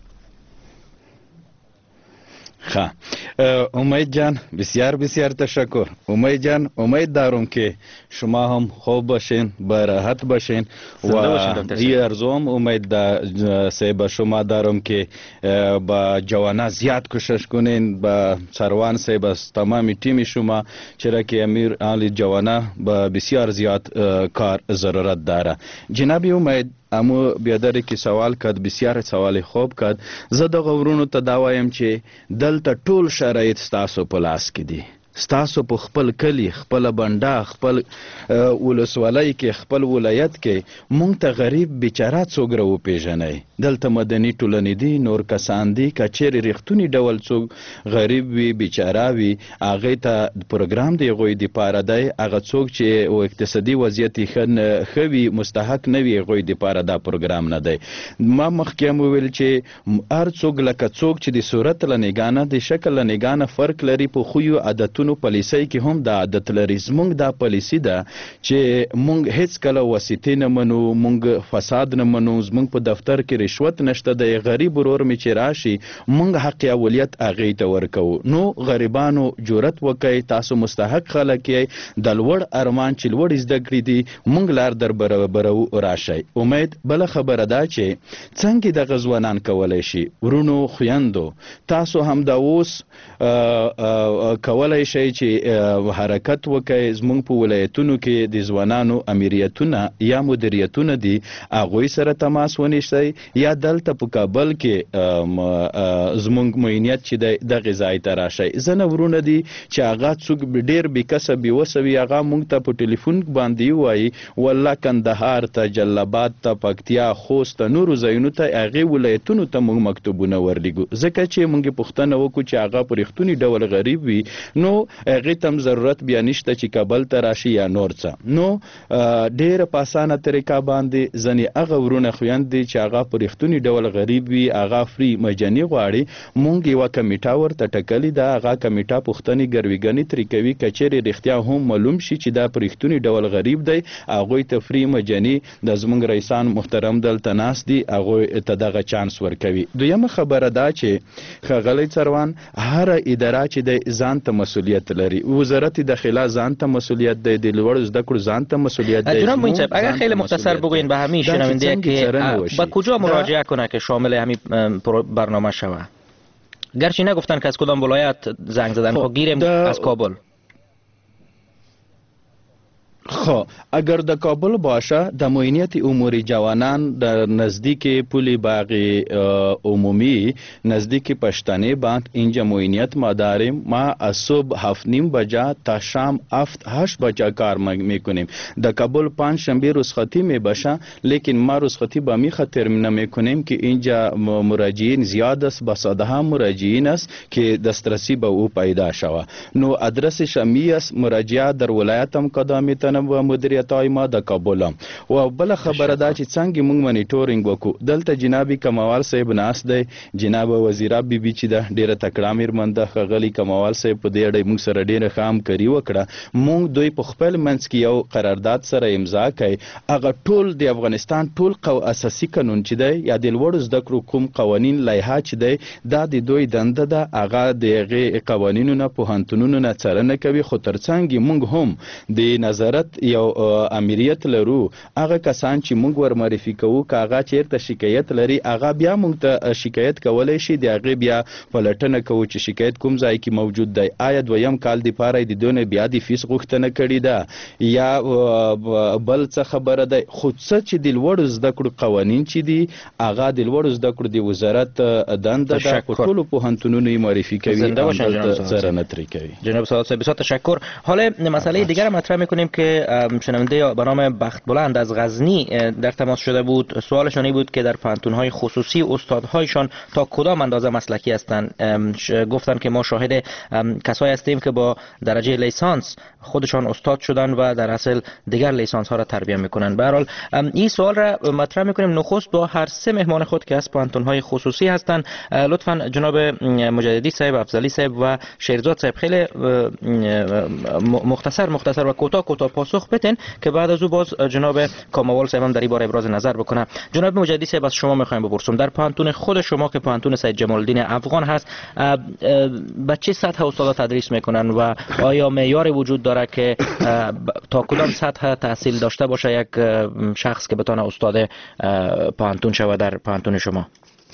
Speaker 7: خب امید جان بسیار بسیار تشکر. امید جان امید دارم که شما هم خوب باشین، به راحت باشین و این ارزوم امید صاحب شما دارم که با جوانا زیاد کوشش کنین، با سروان صاحب از تمامی تیم شما، چرا که امیر علی جوانا با بسیار زیاد کار ضرورت داره. جناب امید امو بیادره که سوال کد بسیار سوال خوب کد. زه دغه ورونو ته دا وایم چې دلته ټول شرایط ستاسو په لاس کې دي. ستاسو په خپل کلی، خپل بنډا، خپل ولسوالۍ کې، خپل ولایت کې مونږ ته غریب بیچاره څوک راوپېژنئ. دلته مدني ټولنې دي، نور کسان دي. که چیرې رښتونی ډول څوک غریب وي، بیچاره وي، هغې ته پروګرام د هغوی دپاره دی. هغه څوک چې اقتصادي وضعیت یې ښه وي، مستحق نه وي، هغوی دپاره دا پروګرام نه دی. ما مخکې هم وویل چې هر څوک لکه څوک چې د صورت له نګانه، د شکل له نګانه فرق لري، په خویو عادتونو پالیسۍ کې هم دا عادت لري. زمونږ دا پالیسي ده چې مونږ هیڅ کله واسطې نه منو، مونږ فساد نه منو. زمونږ په دفتر کې رشوت نشته دی. غریب ورور مې چې راشي مونږ حق اولیت هغې ته ورکوو. نو غریبانو جرأت وکئ، تاسو مستحق خلک یئ، د لوړ ارمان چې لوړ زده کړي دي مونږ لار در برابرو راشئ. امید بله خبره ده چې څنګه دغه ځوانان کولی شي. ورونو خویندو تاسو هم دا اوس کولی شئ چې حرکت وکئ. زمونږ په ولایتونو کې د ځوانانو امیریتونه یا مدیریتونه دي، هغوی سره تماس ونیسئ، یا دلته په کابل کې زمونږ معینیت چې دی دغې ځای ته راشئ. ځینې ورونه دي چې هغه څوک ډېر بېکسه بېوسه وي، هغه مونږ ته په ټلیفون باندې ووایي والله کندهار ته، جلال آباد ته، پکتیا، خوست ته، نورو ځایونو ته، هغې ولایتونو ته مونږ مکتوبونه ورلیږو. ځکه چې مونږ پوښتنه وکړو چې هغه په رښتوني ډول غریب وي، نو هغې ته هم ضرورت بیا نشته چې کابل ته راشي یا نور څه. نو ډېره په اسانه طریقه باندې ځینې هغه ورونه خویندې چې هغه په رښتوني ډول غریب وي، هغه فري مجاني غواړي، مونږ یوه کمیټه ورته ټاکلې ده. هغه کمیټه پوښتنې ګرویګنې ترې کوي. که چیرې رښتیا هم معلوم شي چې دا په رښتوني ډول غریب دی، هغوی ته فري مجاني د زمونږ رئیسان محترم دلته ناست دي، هغوی ته دغه چانس ورکوي. دویمه خبره دا چې ښاغلی سروان هره اداره چې دی ځان ته مسؤلیت لري. وزارت داخله ځان ته مسؤلیت دی، د لوړو زده کړو ځان ته مسؤلیت دی.
Speaker 6: جناب معین صاحب اگر خیلی مختصر بگوین به همین شنونده که با کجا مراجعه کنه که شامل همین برنامه شوه؟ گرچه نگفتن که از کدام ولایت زنگ زدن، خب گیریم از کابل.
Speaker 7: خب اگر د کابل باشه د معینیت امور جوانان در نزدیک پل باغ عمومی نزدیک پشتنه بانک اینجا معینیت ما داریم. ما از صبح 7:30 بجه تا شام 7-8 بجه کار میکنیم. در کابل پنج شنبه رخصتی می باشه، لیکن ما رخصتی با می خاطر نمیکنیم که اینجا مراجعین زیاد است، با ساده مراجعین است که دسترسی به او پیدا شود. نو ادرس شمی است. مراجعه در ولایت هم کدام میتونه مننه و مدیریت های ما د کابل او بل خبره دا چې څنګه موږ منیټورینګ وکړو دلته جناب کمال صاحب ناس دی جناب وزیر بي بي چې د ډیره تکړه میرمن د غلي کمال صاحب په دې اړه موږ سره ډیره خام کری وکړه موږ دوی په خپل منځ کې یو قرارداد سره امضا کړي هغه ټول د افغانستان ټول اساسي قانون چې دی یا د لوړ زده کړو کوم قوانین لایحه چې دی دا د دوی دنده ده هغه د قوانینو نه پوهنتونونو نه څارنه کوي خو ترڅنګ موږ هم د نظارت یو امریت لرو هغه کسان چې موږ ور معرفي کوو کاغه چیرته شکایت لري هغه بیا موږ ته شکایت کولای شي د هغه بیا پلټنه کوو چې شکایت کوم ځای کې موجود دی آیا دویم کال د پاره د دونه بیا د فیس غوښتنه کړې ده یا بل څه خبره ده خو څه چې د لوړ زده کړو قوانین چې دي هغه د لوړ زده کړو د وزارت دنده ده په ټولو پوهنتونونو معرفی کوي څارنه ترې کوي
Speaker 6: جناب سعادت صاحب بسیار تشکر. حالا مسئله دیگر مطرح میکنیم که شنونده به نام بخت بلند از غزنی در تماس شده بود. سوالشان بود که در پانتون‌های خصوصی استادهایشان تا کدام اندازه مسلکی هستند. گفتن که ما شاهد کسایی هستیم که با درجه لیسانس خودشان استاد شدن و در اصل دیگر لیسانس ها را تربیت میکنن. به هر حال این سوال را مطرح میکنیم نخست با هر سه مهمان خود که از پانتون‌های خصوصی هستند لطفا جناب مجددی صاحب، افضلی صاحب و شیرزاد صاحب خیلی مختصر و کوتاه پاسخ بدین که بعد از او باز جناب کاموال صاحب هم در این باره ابراز نظر بکنه. جناب مجددی صاحب از شما میخوایم بپرسم در پانتون خود شما که پانتون سید جمال الدین افغان هست به چه سطح استادا تدریس میکنن و آیا معیاری وجود داره که تا کدام سطح تحصیل داشته باشه یک شخص که بتونه استاد پانتون شود در پانتون شما؟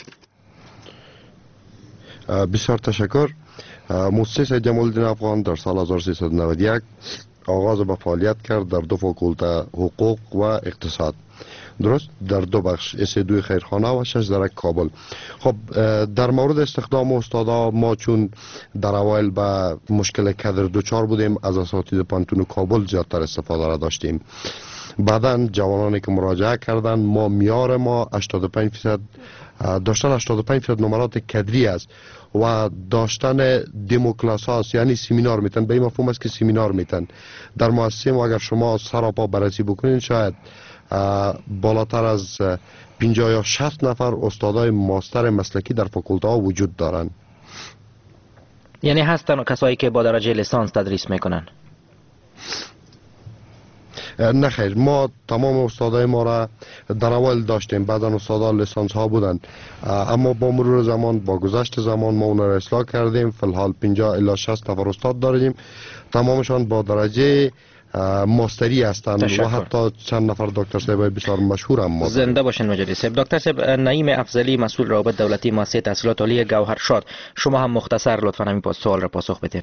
Speaker 11: بسیار تشکر. مؤسسه سید جمال الدین افغان در سال 1391 آغاز به فعالیت کرد در دو فاکولته حقوق و اقتصاد، درست در دو بخش اس2 خیرخانه و 6 در کابل. خب در مورد استخدام استادا ما چون در اوایل به مشکل کادر دوچار بودیم از اساتید پانتون کابل زیادتر استفاده را داشتیم. بعداً جوانانی که مراجعه کردن ما میار ما 85% داشتن 85% نمرات کدری است و داشتن دموکلاس هاست یعنی سیمینار میتن به این مفهوم است که سیمینار میتن در مؤسسه ما اگر شما سراپا بررسی بکنین شاید بالاتر از 50 یا 60 نفر استادای ماستر مسلکی در فاکولته ها وجود دارن.
Speaker 6: یعنی هستن کسایی که با درجه لیسانس تدریس میکنن؟
Speaker 11: نه خیر، ما تمام استادای ما را در اول داشتیم، بعدا استادا لیسانس ها بودن، اما با مرور زمان با گذشت زمان ما اون را اصلاح کردیم. فی الحال 50 الی 60 نفر استاد داریم، تمامشان با درجه ماستری هستند و حتی چند نفر دکتر صاحب بسیار مشهور هم ما داریم.
Speaker 6: زنده باشین مجددی صاحب. دکتر صاحب نعیم افضلی مسئول روابط دولتی مؤسسه تحصیلات عالی گوهرشاد، شما هم مختصر لطفا همین سوال را پاسخ بدید.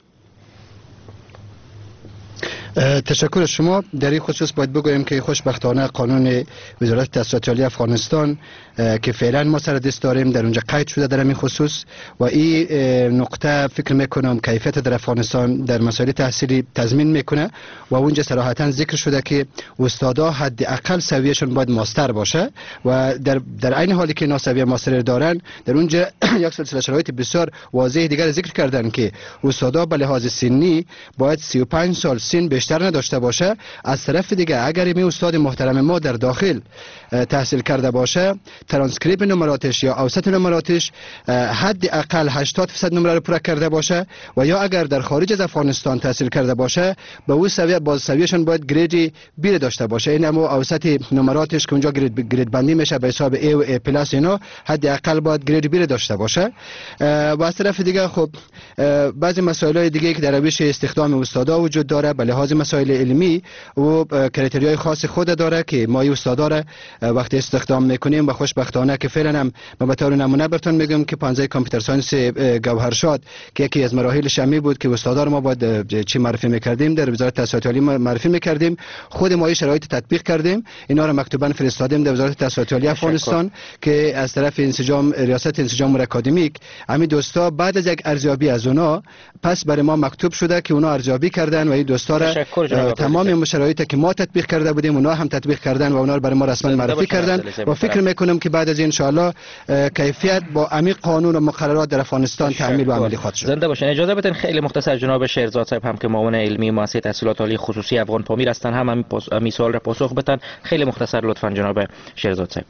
Speaker 10: تشکر شما. در این خصوص باید بگویم که خوشبختانه قانون وزارت تحصیلات عالی افغانستان که فعلا ما سر دست داریم در اونجا قید شده در این خصوص و این نقطه فکر میکنم کیفیت در افغانستان در مسائل تحصیلی تضمین میکنه و اونجا صراحتا ذکر شده که استادا حداقل سویهشون باید ماستر باشه و در عین حالی که اینا سویه ماستر دارن در اونجا یک سلسله شرایط بسیار واضح دیگر ذکر کردن که استادا به لحاظ سنی باید 35 سال سن بیشتر نداشته باشه. از طرف دیگه اگر می استاد محترم ما در داخل تحصیل کرده باشه ترانسکریپت نمراتش یا اوسط نمراتش حداقل 80% نمره رو پوره کرده باشه و یا اگر در خارج از افغانستان تحصیل کرده باشه به اون سویه باز سویهشون باید گرید بی داشته باشه. این اما اوسط نمراتش که اونجا گرید بندی میشه به حساب A و A پلاس اینا حداقل باید گرید بی داشته باشه. و از طرف دیگه خب بعضی مسائل دیگه که در روش استخدام استادا وجود داره به لحاظ مسائل علمی و کرایتریای خاص خود داره که ما استادا را وقتی استخدام میکنیم و خوشبختانه که فعلا هم ما به طور نمونه براتون میگم که پانزه کامپیوتر ساینس گوهرشاد که یکی از مراحل شمی بود که استادا رو ما باید چی معرفی میکردیم در وزارت تحصیلات عالی معرفی میکردیم، خود ما این شرایط تطبیق کردیم، اینا رو مکتوبا فرستادیم در وزارت تحصیلات عالی افغانستان که از طرف انسجام ریاست انسجام اکادمیک همین دوستا بعد از یک ارزیابی از اونا پس برای ما مکتوب شده که اونا ارزیابی کردن و این دوستا را تمام شرایطی که ما تطبیق کرده بودیم اونها هم تطبیق کردن و اونها رو برای ما رسما معرفی کردن و فکر میکنم که بعد از ان شاء الله کیفیت با عمیق قانون و مقررات در افغانستان تعمیل و عملی خواهد شد.
Speaker 6: زنده باشین. اجازه بدین خیلی مختصر جناب شهرزاد صاحب هم که معاون علمی مؤسسه تحصیلات عالی خصوصی افغان پامیر هستن هم همین سوال را پاسخ بدن. خیلی مختصر لطفا جناب شهرزاد صاحب.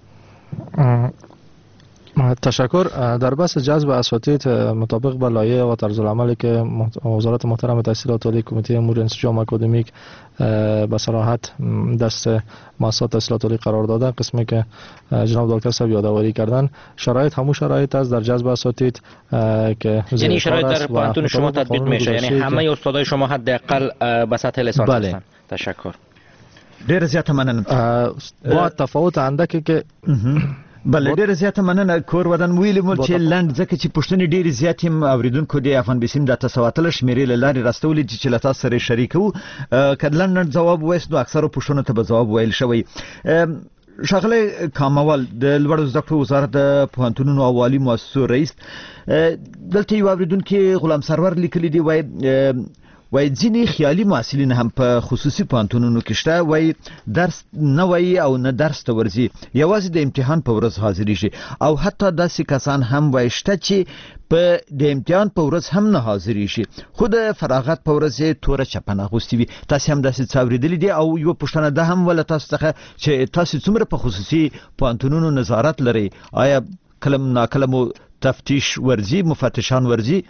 Speaker 9: تشکر. در بحث جذب اساتید مطابق با لایحه و طرز العملی که وزارت محترم تحصیلات عالی کمیته امور انسجام اکادمیک به صراحت دست مؤسسات تحصیلات عالی قرار دادن، قسمی که جناب دکتر صاحب یادآوری کردن، شرایط همون شرایط است در جذب اساتید که
Speaker 6: یعنی شرایط در پانتون شما تطبیق میشه، یعنی همه استادای شما حداقل به سطح لیسانس هستن. تشکر.
Speaker 5: ډیر زیاته مننه.
Speaker 9: با تفاوت اندکی که
Speaker 5: بله ډیر زیاته مننه. کور ودان ویلی مول چې لند ځکه چې پښتني ډیر زیات هم اوریدونکو دی افغان بیسیم د تاسواتل شمیرې لاري راستولې چې لتا سره شریکو کډلند جواب وایس نو اکثر پښتنو ته به جواب ویل شوی. شغله کاموال د لوړ زده کړو وزارت د پوهنتونونو او والي مؤسسو رئیس دلته یو اوریدونکو غلام سرور لیکلی دی وای ځینې خیالي محصلین هم په خصوصي پوهنتونونو کې شته، وای درس نه وای او نه درس ته ورځي، یوازې د امتحان په ورځ حاضرېږي او حتی داسې کسان هم وای شته چې په د امتحان په ورځ هم نه حاضرېږي خو د فراغت په ورځ یې توره چپنه اغوستې وي. تاسې هم داسې څه اورېدلي دي؟ او یوه پوښتنه ده هم وله تاسو څخه چې تاسې څومره په خصوصي پوهنتونونو نظارت لرئ؟ آیا کله ناکله مو تفتیش ورځي، مفتشان ورځي؟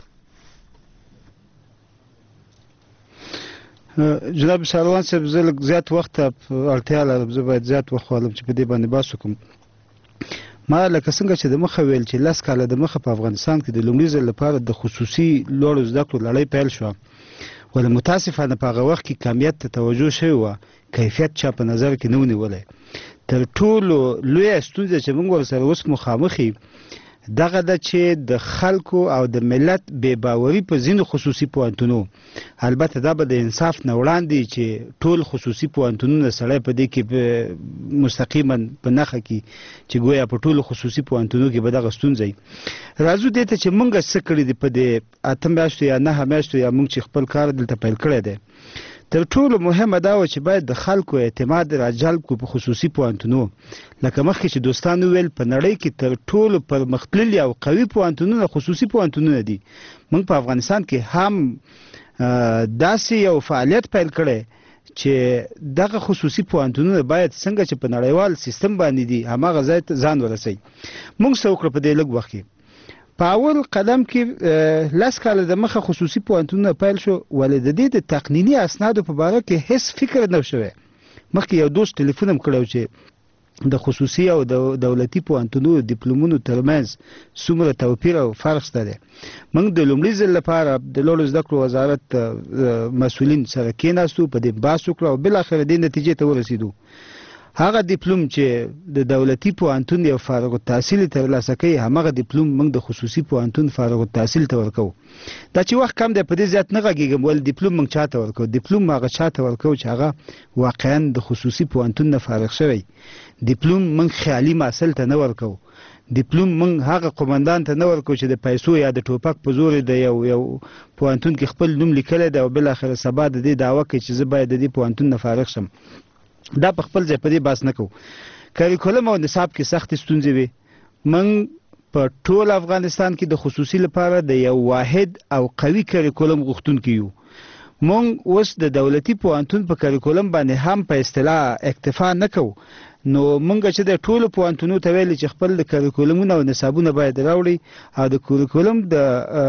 Speaker 8: جناب سالوان صاحب زه زیات وخت اړتیا لرم، زه باید زیات وخت ولم چې په دې باندې بحث وکړم. ما لکه څنګه چې د مخه ویل چې 10 کاله د مخه په افغانستان کې د لومړي ځل لپاره د خصوصي لوړو زده کړو لړۍ پیل شوه، ولې متاسفانه په هغه وخت کې کمیت ته توجه شوی وه، کیفیت چا په نظر کې نه و نیولی. تر ټولو لویه ستونزه چې موږ ورسره اوس مخامخ یو دغه ده چې د خلکو او د ملت بې باوري په ځینو خصوصي پوهنتونو، البته دا به د انصاف نه وړاندې چې ټول خصوصي پوهنتونونه سړی په دې کې مستقیما په نښه کړي چې ګویا په ټولو خصوصي پوهنتونو کې به دغه ستونزه وي. راځو دې ته چې موږ څه کړي دي په دې 8 میاشتو یا 9 میاشتو یا موږ چې خپل کار دلته پیل کړی دی. تر ټولو مهمه دا و چې باید د خلکو اعتماد راجلب کړو په خصوصي پوهنتونو. لکه مخکې چې دوستانو ویل په نړۍ کې تر ټولو پرمختللي او قوي پوهنتونونه خصوصي پوهنتونونه دي. موږ په افغانستان کې هم داسې یو فعالیت پیل کړی چې دغه خصوصي پوهنتونونه باید څنګه چې په نړیوال سیستم باندې دي هماغه ځای ته ځان ورسوي. موږ څه وکړو په دې لږ وخت کې؟ په اول قدم کې 10 کاله د مخه خصوصي پوهنتونونه پیل شو، ولې د دې د تقنیني اسنادو په باره کې هیڅ فکر نه شوی. مخکې یو دوست ټلیفون هم کړی چې د خصوصي او دولتي پوهنتونونو ډیپلومونو ترمنځ څومره توپیر او فرق شته دی. موږ د لومړي ځل لپاره د لوړو زده کړو وزارت مسؤلین سره کېناستو، په دې بحث وکړو او بالاخره دې نتیجې ته ورسېدو. هغه ډیپلوم چې د دولتي پوهنتون یو فارغ التحصیل ترلاسه کوي، همغه ډیپلوم موږ د خصوصي پوهنتون فارغ التحصیل ته ورکوو. دا چې وخت کم دی په دې زیات نه غږېږم، ولې ډیپلوم موږ چاته ورکوو؟ ډیپلوم هغه چاته ورکوو چې هغه واقعا د خصوصي پوهنتون نه فارغ شوی. ډیپلوم موږ خیالي محصل ته نه ورکوو. ډیپلوم موږ هغه قومندان ته نه ورکوو چې د پیسو یا د ټوپک په زور د یو پوهنتون کې خپل نوم لیکلی دی او بالاخره سبا د دې دعوه کوي چې زه باید د دې پوهنتون نه فارغ شم. دا په خپل ځای په دې بحث نه کوو. کریکولم او نصاب کې سختې ستونزې وي. موږ په ټول افغانستان کې د خصوصي لپاره د یو واحد او قوي کریکولم غوښتونکي یو. موږ اوس د دولتي پوهنتون په کریکولم باندې هم په اصطلاح اکتفا نه کوو، نو موږ چې د ټولو پوهنتونو ته ویلي چې خپل د کریکولمونه او نصابونه باید راوړي او د کریکولم د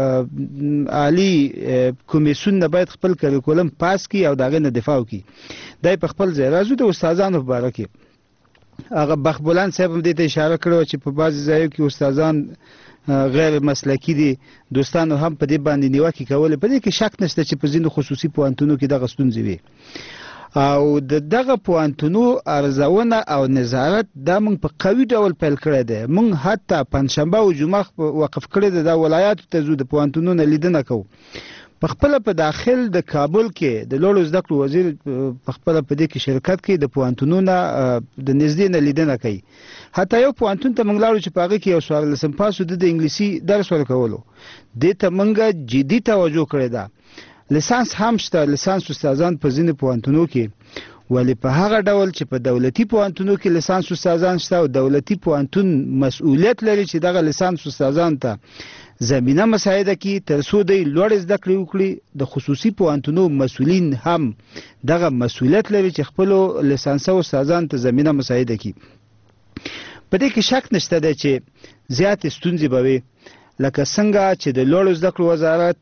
Speaker 8: عالی کمیسیون نه باید خپل کریکولم پاس کړي او د هغې نه دفاع وکړي. دا په خپل ځای. راځو د استادانو په باره کې. هغه بخت بلند صاحب هم دې ته اشاره کړې چې په بعضې ځایو کې استادان غیر مسلکي دي. دوستانو هم په دې باندې نیوکې کولې. په دې کې شک نشته چې په ځینو خصوصي پوهنتونو کې دغه ستونزې وي او دغه پوهنتونو ارزونه او نظارت دا موږ په قوي ډول پیل کړی دی. موږ حتی پنجشنبه او جمعه وقف کړی دی، دا ولایاتو ته ځو د پوهنتونونو لیدنه کوو. په خپله په داخل د کابل کې د لوړو زده کړو وزیر په خپله په دې کې شرکت کوي، د پوهنتونونو د نږدې نه لیدنه کوي. حتی یو پوهنتون ته موږ لاړو چې په هغې کې یو 14 پاس و، د انګلیسي درس ورکولو. دې ته موږ جدي توجه کړې ده. لیسانس هم شته، لیسانس استادان په ځینې پوهنتونو کې، ولی په هغه ډول چې په دولتي پوهنتونو کې لیسانس استادان شته او دولتي پوهنتون مسؤلیت لري چې دغه لیسانس استادان ته زمینه مساعده کی تر څو دوی لوړ زده کړې وکړي. د خصوصي پوهنتونو مسؤلین هم دغه مسؤلیت لري چې خپل لیسانس استادان ته زمینه مساعده کی. په دې کې شک نشته دی چې زیات ستونزې به وي، لکه څنګه چې د لوړ زده کړو وزارت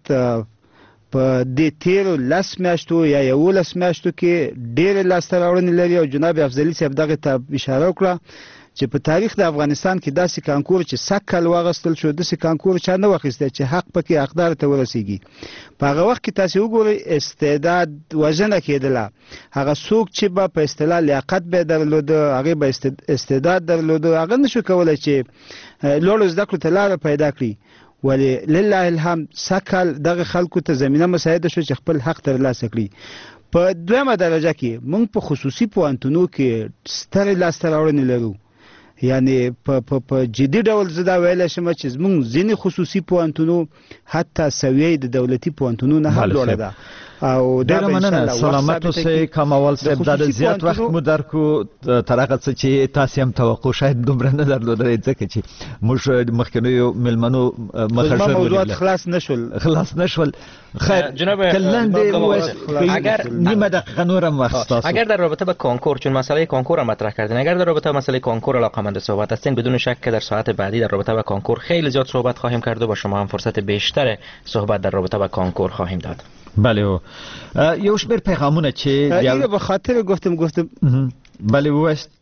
Speaker 8: په دې تیرو 10 میاشتو یا 11 میاشتو کې ډېرې لاسته راوړنې لري او جناب افضلي صاحب دغه ته اشاره وکړه چې په تاریخ د افغانستان کې داسې کانکور چې سکل واغستل شو، داسې کانکور چا نه واخیسته چې حق پکې حقدار ته ورسیږي. په هغه وخت کې تاسو وګورئ استعداد وژنه کېدله، هغه څوک چې به په اصطلاح لیاقت به درلوده، هغه به استعداد درلوده، هغه نشو کولای چې لوړ زده کړو ته لاره پیدا کړي. ولی لله الحمد سکل دغه خلکو ته زمینه مساعده شو چې خپل حق ترلاسه کړي. په دویمه درجه کې موږ په خصوصي پوهنتونو کې سترې لاسته راوړنې لرو، یعنی په جدي ډول زه دا ویلی شم چې زموږ ځینې خصوصي پوهنتونونو حتی سویه د دولتي پوهنتونونو نه هم لوړه ده. او
Speaker 5: ډېره مننه سلامت اوسئ کمال صاحب. دا د زیات وخت مو درکو تر هغه څه چې تاسې هم توقع شاید دومره نه درلودلی، ځکه چې موږ مخکینیو مېلمنو مخه ژر
Speaker 8: موضوعات خلاص نشول.
Speaker 5: خیر جناب اگر نیمه دقیقه نور هم وقت ستاسو.
Speaker 6: اگر در رابطه با کنکور، چون مسئله کنکور را مطرح کردین، اگر در رابطه با مسئله کنکور علاقه‌مند صحبت هستین، بدون شک که در ساعت بعدی در رابطه با کنکور خیلی زیاد صحبت خواهیم کرد و با شما هم فرصت بیشتر صحبت در رابطه با کنکور خواهیم داد.
Speaker 5: بله یو شمیر پیغامونه چې
Speaker 8: به خاطر گفتم
Speaker 5: بله وست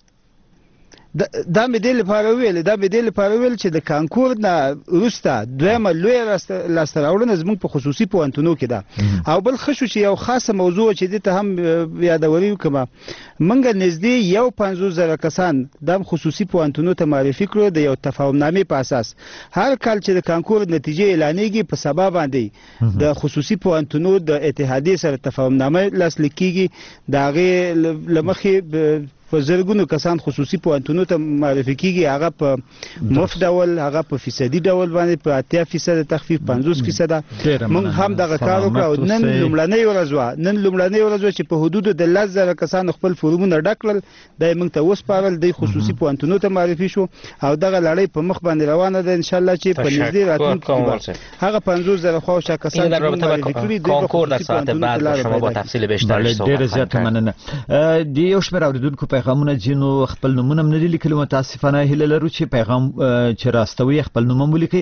Speaker 8: دا مې دې لپاره ویل چې د کانکور نه وروسته دویمه لویه لاسته راوړنه زموږ په خصوصي پوهنتونو کې ده. او بل ښه شو چې یو خاصه موضوع چې دې ته هم یادوري وکړم، موږ نږدې 50,000 کسان د خصوصي پوهنتونو ته معرفي کړو د یو تفاهمنامې په اساس. هر کال چې د کانکور نتیجې اعلانېږي په سبا باندې د خصوصي پوهنتونو د اتحادیې سره تفاهمنامه لاسلیک کیږي. د هغې له مخې په زرګونو کسان خصوصي پوهنتونو ته معرفي کیږي، هغه په مفت ډول، هغه په فیصدي ډول باندې په 80% تخفیف 50%. موږ هم دغه کار وکړو او نن لومړنۍ ورځ چې په حدود د 10,000 کسان خپل فورمونه ډک کړل، دا موږ ته وسپارل، د خصوصي پوهنتونو ته معرفي شو او دغه لړۍ په مخ باندې روانه ده. ان شاء الله چې په نږدې راتلونکي کې هغه 50,000 خواوشا کسان
Speaker 6: در رابطه با کنکور در ساعت بعد با شما با تفصیل بیشتر
Speaker 5: صحبت خواهیم کرد. دی یو شمېر اوریدونکو پیغامونه ځینو خپل نومونه هم نه دي لیکلي، متاسفانه هیله لرو چې پیغام چې راستوي خپل نوم هم ولیکئ.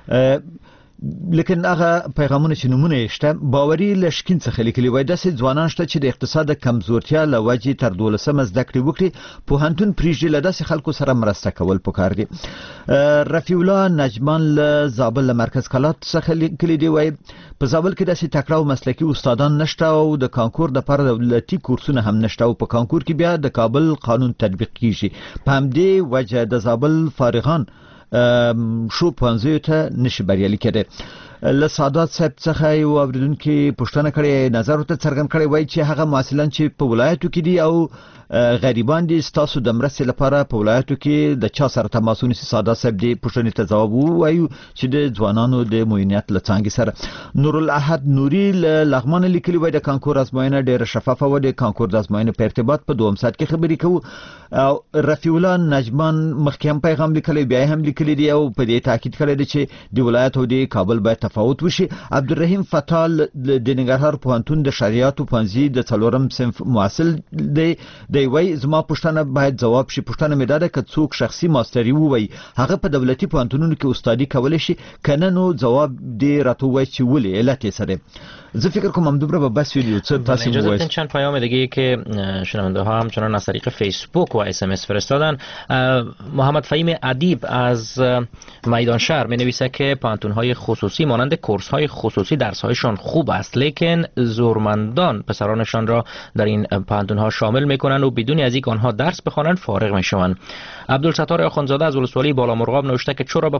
Speaker 5: لیکن هغه پیغامونه چې نومونه یې شته باوري له شکین څخه لیکلي وای، داسې ځوانان شته چې د اقتصاد کمزورتیا له وجې تر 12مه زده کړې وکړي، پوهنتون پرېږدي، له داسې خلکو سره مرسته کول پکار دي. رفیع الله نجمان له زابل له مرکز کلات څخه لیکلي دی، وای په زابل کې داسې تکړه او مسلکي استادان نشته او د کانکور دپاره دولتي کورسونه هم نشته او په کانکور کې بیا د کابل قانون تطبیق کیږي. په همدې وجه د زابل فارغان شو پوهنځیو ته نشي بریالي کېدی. له سعادت صاحب څخه یو اوریدونکي پوښتنه کړې، نظر ورته څرګند کړی، وایي چې هغه محصلان چې په ولایتو کې دي او غریبان دي، ستاسو د مرستې لپاره په ولایتو کې د چا سره تماس ونیسي؟ سعادت صاحب دې پوښتنې ته ځواب ووایو چې د ځوانانو د معاونیت له څانګې سره. نورالاحد نوري له لغمانه لیکلي، وایي د کانکور ازموینه ډېره شفافه وه، د کانکور د ازموینې په ارتباط په 2 ساعت کې خبرې کوو. او رفیع الله نجمان مخکې هم پیغام لیکلی، بیا هم لیکلی دی او په دې تاکید کړی دی چې د ولایت او د کابل باید تفاوت وشي. عبدالرحیم فتال د ننګرهار پوهنتون د شریعتو پوهنځي د 4م صنف محصل دی، وای زما پوښتنه باید ځواب شي. پوښتنه مې دا ده که څوک شخصي ماستري ووایي هغه په دولتي پوهنتونونو کې استادي کولی شي که نه، نو ځواب دې راته ووایي چې ولې علت یې څه دی. زه فکر کوم همدومره به بس ویدیو څه تاسو
Speaker 6: اجازه بدین چند پیام دیگه که شنونده ها همچنان از طریق فیسبوک و SMS فرستادن. محمد فهیم ادیب از میدان شهر می نویسه که پانتون های خصوصی مانند کورس های خصوصی درس هایشان خوب است، لیکن زورمندان پسرانشان را در این پانتون ها شامل میکنن و بدون از اینکه آنها درس بخوانند فارغ میشوند. عبدالستار آخوندزاده از ولسوالی بالامرغاب نوشته که چرا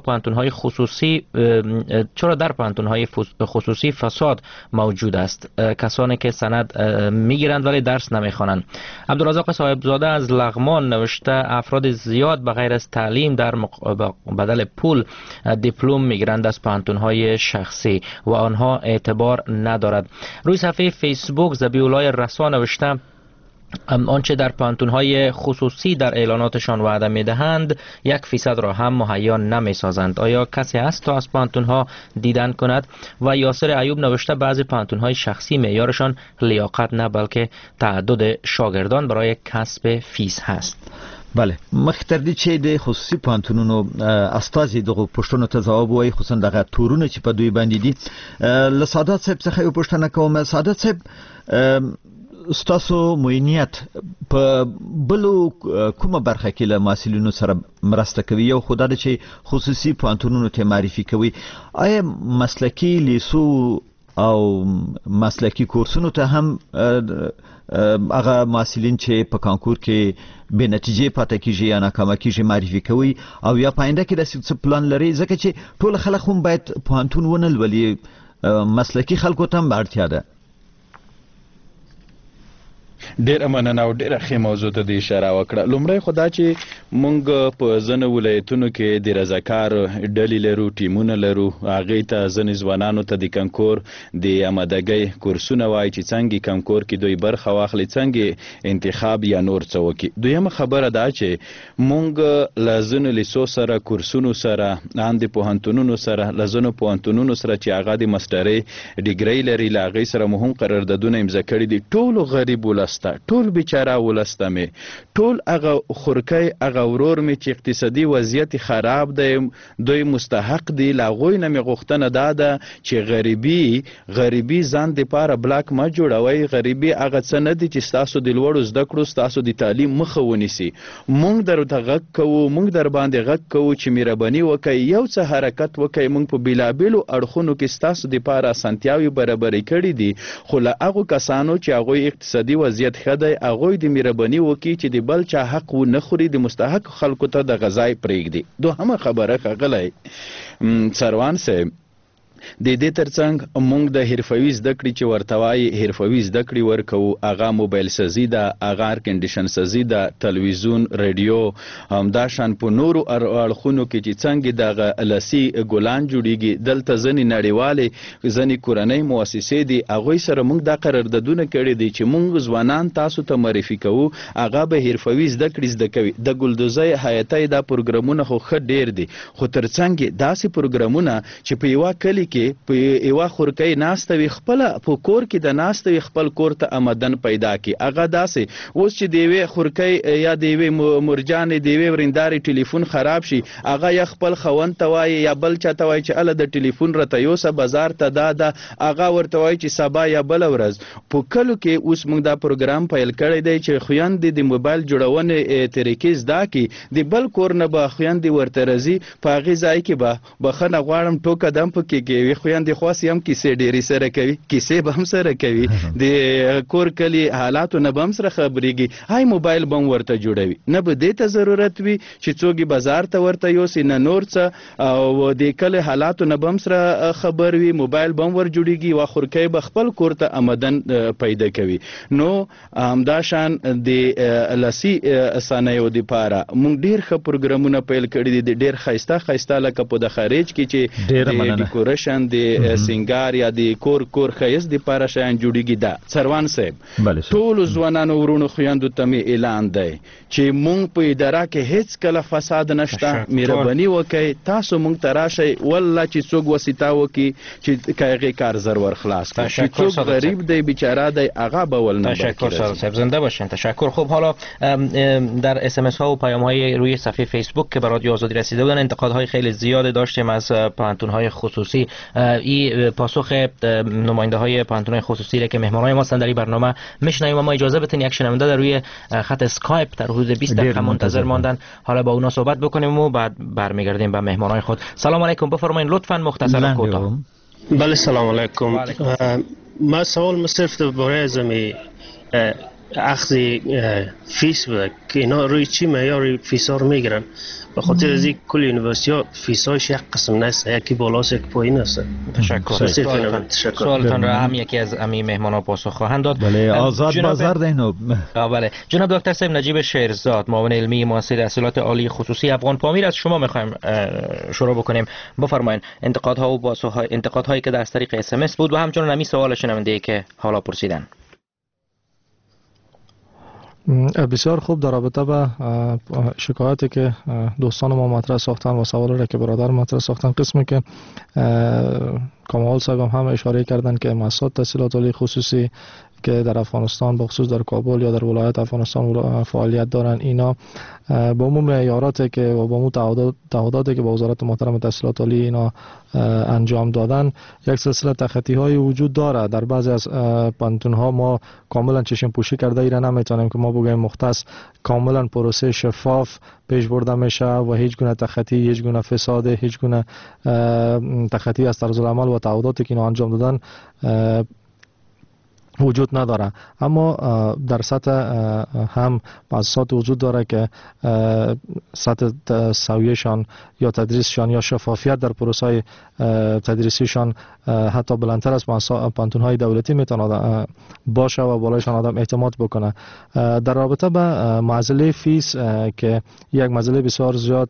Speaker 6: در پانتون های خصوصی فساد موجود است، کسانی که سند میگیرند ولی درس نمیخوانند. عبدالرزاق صاحبزاده از لغمان نوشته افراد زیاد بغیر از تعلیم در بدل پول دیپلم میگیرند از پانتون های شخصی و آنها اعتبار ندارد. روی صفحه فیسبوک ذبیح‌الله رسا نوشته آنچه در پانتون‌های خصوصی در اعلاناتشان وعده می‌دهند 1% را هم مهیا نمی‌سازند. آیا کسی هست تا از پانتون‌ها دیدن کند؟ و یاسر ایوب نوشته بعضی پانتون‌های شخصی معیارشان لیاقت نه بلکه تعدد شاگردان برای کسب فیس هست.
Speaker 5: بله مختر دی چې د خصوصي پانتونونو استازي دغه پښتنو ته ځواب وایي خصوصا دغه تورونه چې په دوی باندې دي. له سعادت صاحب څخه یو پوښتنه کوم. سعادت صاحب ستاسو معینیت په بلو کومه برخه کې له محصلینو سره مرسته کوي؟ یو خو دا چې خصوصي پانتونونو ته معرفي کوي، آیا مسلکی لیسو او مسلکی کورسونو ته هم هغه محصلین چې په کانکور کې به نتیجې پاتې کیږي یا ناکامه کیږي معرفي کوي، او یا پاینده کې د څه پلان لري؟ ځکه چې ټول خلک هم باید پوهنتون ونه لولي، مسلکی خلکو ته هم اړتیا ده.
Speaker 7: ډېر مننه او ډېره ښه موضوع ته د اشاره وکړه. لومړی خو دا چې موږ په ځینو ولایتونو کې د رضاکار ډلې لرو، ټیمونه لرو، هغې ته ځینې ځوانانو ته د کانکور د آمادګۍ کورسونه وایي چې څنګه کانکور کې دوی برخه واخلي، څنګه انتخاب یا نور څه وکړي. دویمه خبره دا چې موږ له ځینو لیسو سره، کورسونو سره، ان د پوهنتونونو سره، له ځینو پوهنتونونو سره چې هغه د ماسټرۍ ډیګرۍ لري، له هغې سره مو هم قراردادونه امضا کړي دي. ټولو غریب ولس ټول بیچاره ولسته می، ټول هغه خورکی، هغه ورور می چې اقتصادي وضعیت خراب دی، دوی مستحق دی. له هغوی نه مې غوښتنه دا ده چې غریبي ځان دپاره بلاک مه جوړوئ. غریبي هغه څه نه دي چې ستاسو د لوړو زده کړو، ستاسو د تعلیم مخه ونیسي. موږ درته غږ کوو، موږ در باندې غږ کوو چې مهرباني وکئ، یو څه حرکت وکئ. موږ په بېلابېلو اړخونو کې ستاسو دپاره اسانتیاوې برابرې کړي دي، خو له هغو کسانو چې هغوی اقتصادي وضعیت ښه دی، هغوی د مهرباني وکړي چې د بل چا حق ونه خوري، د مستحق خلکو ته د غذای پرېږدي. دوهمه خبره ښاغلی سروان صاحب، د دې ترڅنګ موږ د حرفوي زده کړې چې ورته وایي حرفوي زده کړې ورکوو. هغه موبایل سازي ده، هغه ایر کنډیشن سازي ده، تلویزیون، ریډیو، همداشان په نورو اړخونو کې چې څنګه دغه لاسي ګلان جوړیږي. دلته ځینې نړیوالې ځینې کورنۍ مؤسسې دي، هغوی سره موږ دا قراردادونه کړي دي چې موږ ځوانان تاسو ته معرفي کوو، هغه به حرفوي زده کړې زده کوي. د ګلدوزۍ حیاتۍ دا پروګرامونه خو ښه ډېر دي، خو ترڅنګ داسې پروګرامونه چې په یوه کلي کې په یوه خورکۍ ناسته وي، خپله په کور کې د ناسته وي، خپل کور ته آمدن پیدا کړي. هغه داسې اوس چې د یوې خورکۍ یا د یوې مرجانې د یوې ورېندارې ټلیفون خراب شي، هغه یا خپل خاوند ته وایي یا بل چا ته وایي چې هله د ټلیفون راته یوسه بازار ته دا ده، هغه ورته وایي چې سبا یا بله ورځ. په کلو کې اوس موږ دا پروګرام پیل کړی دی چې خویندې د موبایل جوړونې طریقې زده کړي، د بل کور نه به خویندې ورته راځي، په هغې ځای کې به بخښنه غواړم ټوکه دم پکې کوي، خویندې خواستې هم کیسې ډېرې سره کوي، کیسې به هم سره کوي، د کور کلي حالاتو نه به هم سره خبرېږي. هاي موبایل به هم ورته جوړوي، نه به دې ته ضرورت وي چې څوک یې بازار ته ورته یوسي، نه نور څه، او د کلي حالاتو نه به هم سره خبر وي، موبایل به هم ور جوړېږي، یوه خورکۍ به خپل کور ته آمدن پیدا کوي. نو همداشان د لاسي صنایعو دپاره موږ ډېر ښه پروګرامونه پیل کړي دي، ډېر ښایسته ښایسته، لکه په د خارج کې چې د ډیکوریشن د سنگار یا د کور ښایست دپاره شیان جوړېږي. دا سروان صاحب ټولو ځوانانو ورونو خویندو ته مې اعلان دی چې موږ په اداره کې هیڅ کله فساد نشته. مهرباني وکئ، تاسو موږ ته راشئ، والله چې څوک وسیطه وکړي چې که هغې کار زر ور خلاص کړي، چې څوک غریب دی بیچاره دی هغه به ول نه
Speaker 6: تشکر سعادت صاحب، زنده باشین. تشکر. خب حالا در SMS ها و پیام های روی صفحه فیسبوک که به رادیو آزادی رسیده بودن انتقادهای خیلی زیاد داشتیم از پانتون‌های خصوصی. این پاسخ نماینده های پانتون‌های خصوصی که مهمانای ما هستند در این برنامه میشنویم، اما اجازه بدین یک شنونده در روی خط اسکایپ در حدود 20 دقیقه منتظر ماندن، حالا با اونا صحبت بکنیم و بعد برمیگردیم به مهمانای خود. سلام علیکم، بفرمایید لطفاً مختصرا کوتاه.
Speaker 16: بله سلام علیکم. ما سوال صرف درباره اخذ فیس بوده که اینا روی چی معیار فیسا رو میگیرن؟ به خاطر از این کل یونیورسیتی ها فیساش یک قسم نیست، یکی بالاست یک پایین است.
Speaker 6: تشکر. سوالتان را هم یکی از امی مهمانا پاسخ خواهند داد.
Speaker 5: بله آزاد بازار دینو.
Speaker 6: بله جناب دکتر صاحب نجیب شیرزاد معاون علمی مؤسسه تحصیلات عالی خصوصی افغان پامیر از شما میخوایم شروع بکنیم. بفرمایید انتقادها و پاسخ‌های انتقادهایی که از طریق SMS بود و همچنین همین سوال شنونده‌ای که حالا پرسیدن.
Speaker 9: بسیار خوب. در رابطه با شکایتی که دوستان ما مطرح ساختن و سوالی را که برادر مطرح ساختن، قسمی که کامال صاحب هم اشاره کردن که مؤسسات تحصیلات عالی خصوصی که در افغانستان بخصوص در کابل یا در ولایت افغانستان فعالیت دارن، اینا با عموم معیاراتی که و با عموم تعهداتی که با وزارت محترم تحصیلات عالی اینا انجام دادن، یک سلسله تخطی های وجود داره. در بعضی از پانتون ها ما کاملا چشم پوشی کرده ایره نمیتونیم که ما بگیم مختص کاملا پروسه شفاف پیش برده میشه و هیچ گونه تخطی، هیچ گونه فساد، هیچ گونه تخطی از طرز العمل و تعهداتی که اینا انجام دادن وجود نداره. اما در سطح هم مؤسسات وجود داره که سطح سویه‌شان یا تدریسشان یا شفافیت در پروسه تدریسیشان حتی بلندتر از پانتون‌های دولتی میتونه باشه و بالایشان آدم اعتماد بکنه. در رابطه با معضله فیس که یک معضله بسیار زیاد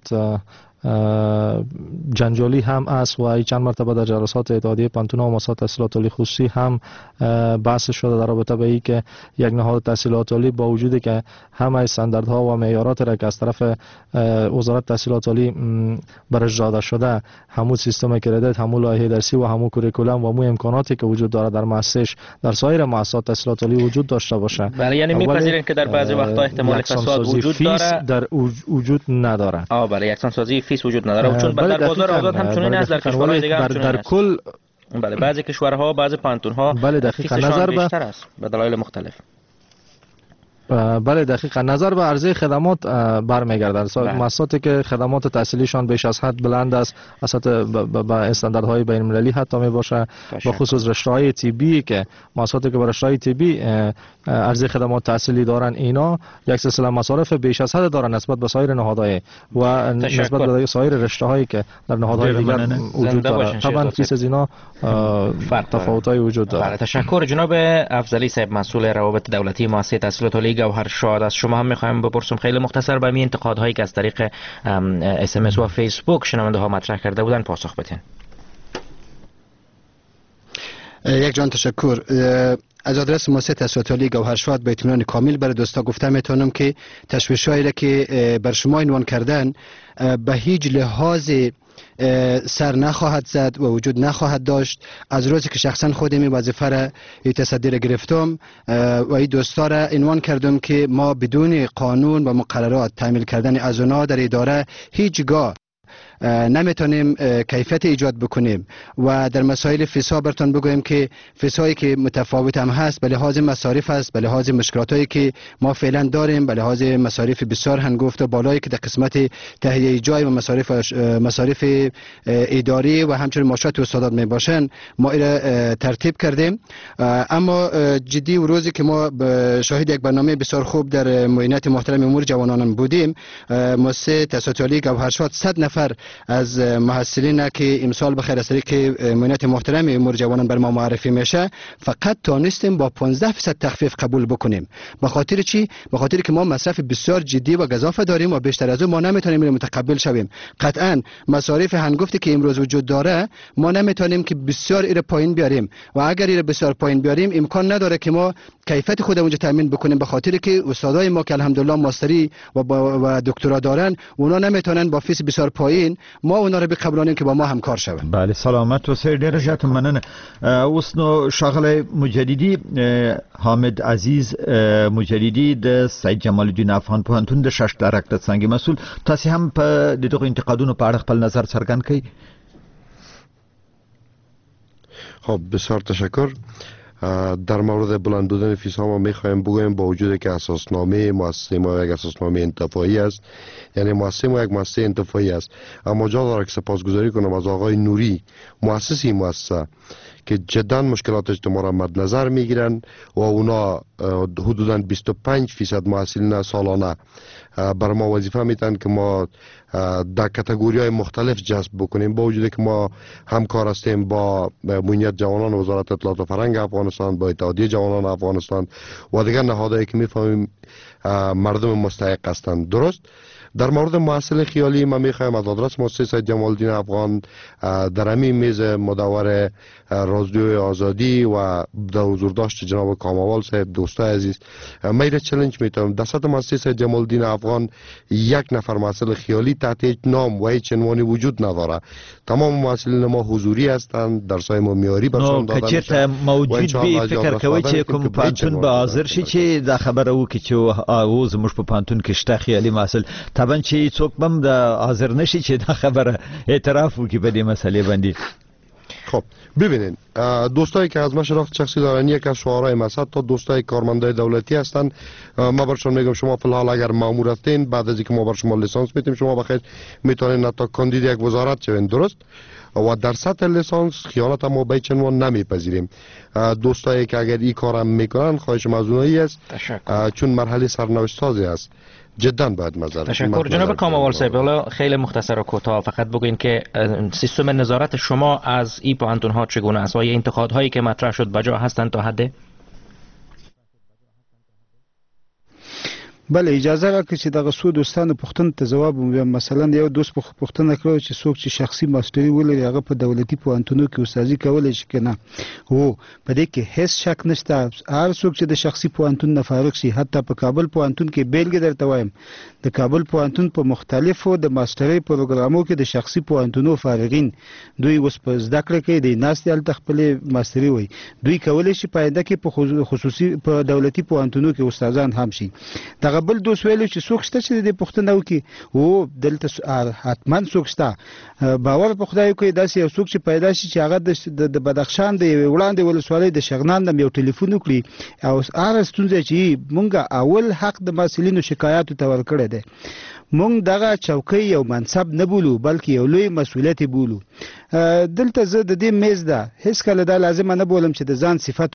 Speaker 9: جنجالی هم است و چند مرتبه در جلسات اتحادیه پانتون‌ها و مؤسسات تحصیلات عالی خصوصی هم بحث شده در رابطه با اینکه یک نهاد تحصیلات عالی با وجودی که همه استانداردها و معیارات را که از طرف وزارت تحصیلات عالی برش داده شده، همون سیستم کردیت، همون لایحه درسی و همون کوریکولم و همون امکاناتی که وجود داره در مؤسسه در سایر مؤسسات تحصیلات عالی وجود داشته باشه.
Speaker 6: بله، یعنی می‌پذیرین که در بعضی وقتا احتمال فساد وجود داره،
Speaker 9: در وجود نداره.
Speaker 6: بله، یکسان‌سازی فیس وجود نداره، چون در بازار آزاد همچنین است، در کشورهای دیگه همچنین
Speaker 9: در کل
Speaker 6: بله بعضی کشورها بعضی پانتون‌ها
Speaker 9: بله دقیقاً نظر
Speaker 6: بیشتر است به دلایل مختلف.
Speaker 9: بله دقیقاً نظر به عرضه خدمات برمیگردد. مؤسساتی که خدمات تحصیلیشان بیش از حد بلند است، اساساً با استانداردهای بین المللی حتی می باشه، به خصوص رشته‌های طبی که مؤسساتی که با رشته‌های طبی عرضه خدمات تحصیلی دارن، اینا یک سلسله مصارف بیش از حد دارن نسبت به سایر نهادهای و نسبت به سایر رشته‌هایی که در نهادهای دیگر وجود داره. طبعاً فیس از اینا تفاوت‌های وجود داره.
Speaker 6: بله تشکر. جناب افضلی صاحب مسئول روابط دولتی مؤسسه تحصیلات عالی گوهرشاد، از شما هم میخوایم بپرسم خیلی مختصر به این انتقادهایی که از طریق SMS و فیسبوک شنونده ها مطرح کرده بودن پاسخ بدین.
Speaker 10: یک جان تشکر. از آدرس مؤسسه تحصیلات عالی گوهرشاد به اطمینان کامل برای دوستا گفته میتونم که تشویش‌هایی را که بر شما عنوان کردن به هیچ لحاظ سر نخواهد زد و وجود نخواهد داشت. از روزی که شخصا خودم این وظیفه را تصدی را گرفتم و این دوستا را عنوان کردم که ما بدون قانون و مقررات تعمیل کردن از اونا در اداره هیچگاه نمیتونیم کیفیت ایجاد بکنیم. و در مسائل فیسا براتون بگویم که فیسایی که متفاوت هم هست به لحاظ مصارف است، به لحاظ مشکلاتایی که ما فعلا داریم، به لحاظ مصارف بسیار هنگفت و بالایی که در قسمت تهیه جای و مصارف اداری و همچنین معاشات استادات می باشن ما را ترتیب کردیم. اما جدی و روزی که ما شاهد یک برنامه بسیار خوب در معاینات محترم امور جوانان بودیم، مؤسسه تحصیلات عالی گوهرشاد 100 نفر از محصلین که امسال بخیر از طریق معاینات محترم امور جوانان بر ما معرفی میشه فقط تونستیم با 15% تخفیف قبول بکنیم. به خاطر چی؟ به خاطر که ما مصرف بسیار جدی و گزافه داریم و بیشتر از اون ما نمیتونیم متقبل شویم. قطعا مصارف هنگفتی که امروز وجود داره ما نمیتونیم که بسیار ایر پایین بیاریم و اگر ایر بسیار پایین بیاریم امکان نداره که ما کیفیت خودمون رو تامین بکنیم، به خاطر که استادای ما که الحمدلله ماستری و دکترا دارن اونا نمیتونن با فیس بسیار پایین ما اونا رو بقبولانیم که با ما همکار شون.
Speaker 5: بله سلامت و سیر ډیر ژات مننه. اوس نو ښاغلی مجددي حامد عزیز مجددي د سید جمال الدین افغان پوهنتون د شش ډایرکټر څنګه مسول، تاسو هم په دغه انتقادونو په اړه خپل نظر څرګند کړئ.
Speaker 11: خب بسیار تشکر. در مورد بلند بودن فیس ها ما میخوایم بگویم با وجود که اساسنامه مؤسسه ما یک اساسنامه انتفاعی است، یعنی مؤسسه ما یک مؤسسه انتفاعی است، اما جا داره که سپاسگزاری کنم از آقای نوری مؤسس این مؤسسه که جدا مشکلات اجتماعی را مد نظر میگیرن و اونا حدودا 25% محصلین سالانه بر ما وظیفه میتن که ما در کاتگوری های مختلف جذب بکنیم، با وجودی که ما همکار هستیم با امنیت جوانان وزارت اطلاعات و فرهنگ افغانستان، با اتحادیه جوانان افغانستان و دیگر نهادهایی که میفهمیم مردم مستحق هستند. درست در مورد محصل خیالی ما میخوایم از آدرس مؤسسه سید جمال الدین افغان در همین میز مدور رادیوی آزادی و در حضور داشت جناب کاموال صاحب دوستای عزیز میره چالش میتونم در سطح مؤسسه سید جمال الدین افغان یک نفر محصل خیالی تحت هیچ نام و هیچ عنوانی وجود نداره. تمام محصلین ما حضوری هستند، درسای ما معیاری برشان داده میشه.
Speaker 5: کچه موجود بی فکر کوي چې کوم پانتون به حاضر شي چې دا خبره وکړي چې او زموږ په پانتون کې شته خیالي محصل طبعا چې څوک بم د حاضر نشي چې دا خبره اعتراف وکړي په دې مسئله باندې.
Speaker 11: خب ببینید دوستایی که از من شناخت شخصی دارن یک از شعارهای مسد تا دوستای کارمندای دولتی هستن، ما برشون میگم شما فی الحال اگر مأمور هستین بعد از اینکه ما بر شما لیسانس میدیم شما بخیر میتونین تا کاندید یک وزارت شوین. درست و در سطح لیسانس خیانت ما به چنوان نمیپذیریم. دوستایی که اگر این کارم میکنن خواهشم از اونایی است چون مرحله سرنوشت سازی است جدا باید مزار.
Speaker 6: تشکر جناب کاموال صاحب. حالا خیلی مختصر و کوتاه فقط بگوین که سیستم نظارت شما از این پوهنتون ها چگونه است و انتقادهایی که مطرح شد بجا هستند تا حد؟
Speaker 8: بله اجازه راکړئ چې دغه څو دوستانو پوښتنو ته ځواب ووایم. مثلا یو دوست پوښتنه کړې چې څوک چې شخصي ماستري ولري هغه په دولتي پوهنتونونو کې استادي کولی شي که نه. هو په دې کې هیڅ شک نشته. هر څوک چې د شخصي پوهنتون نه فارغ شي، حتی په کابل پوهنتون کې بیلګې درته وایم، د کابل پوهنتون په مختلفو د ماسترۍ پروګرامو کې د شخصي پوهنتونونو فارغین دوی اوس په زده کړه کې د ناستې هلته خپلې ماستري وایي، دوی کولی شي په آینده کې په خصوصي په دولتي پوهنتونونو کې استادان هم شي. دغه بل دوست ویلو چې څوک شته چې د پوښتنه وکړي او دلته حتما څوک شته. باور په خدای وکړئ داسې یو څوک چې پیدا شي چې هغه د بدخشان د یوې وړاندې ولسوالۍ د شغنان نه یو ټلیفون وکړي او هره ستونزه چې مونږ اول حق د محصلینو شکایاتو ته ورکړی دی. مونږ دغه چوکۍ یو منصب نه بولو بلکې یو لوی مسؤلیت بولو. دلته زه د دې میز ده هیڅ کله دا لازمه نه بولم چې د ځان صفت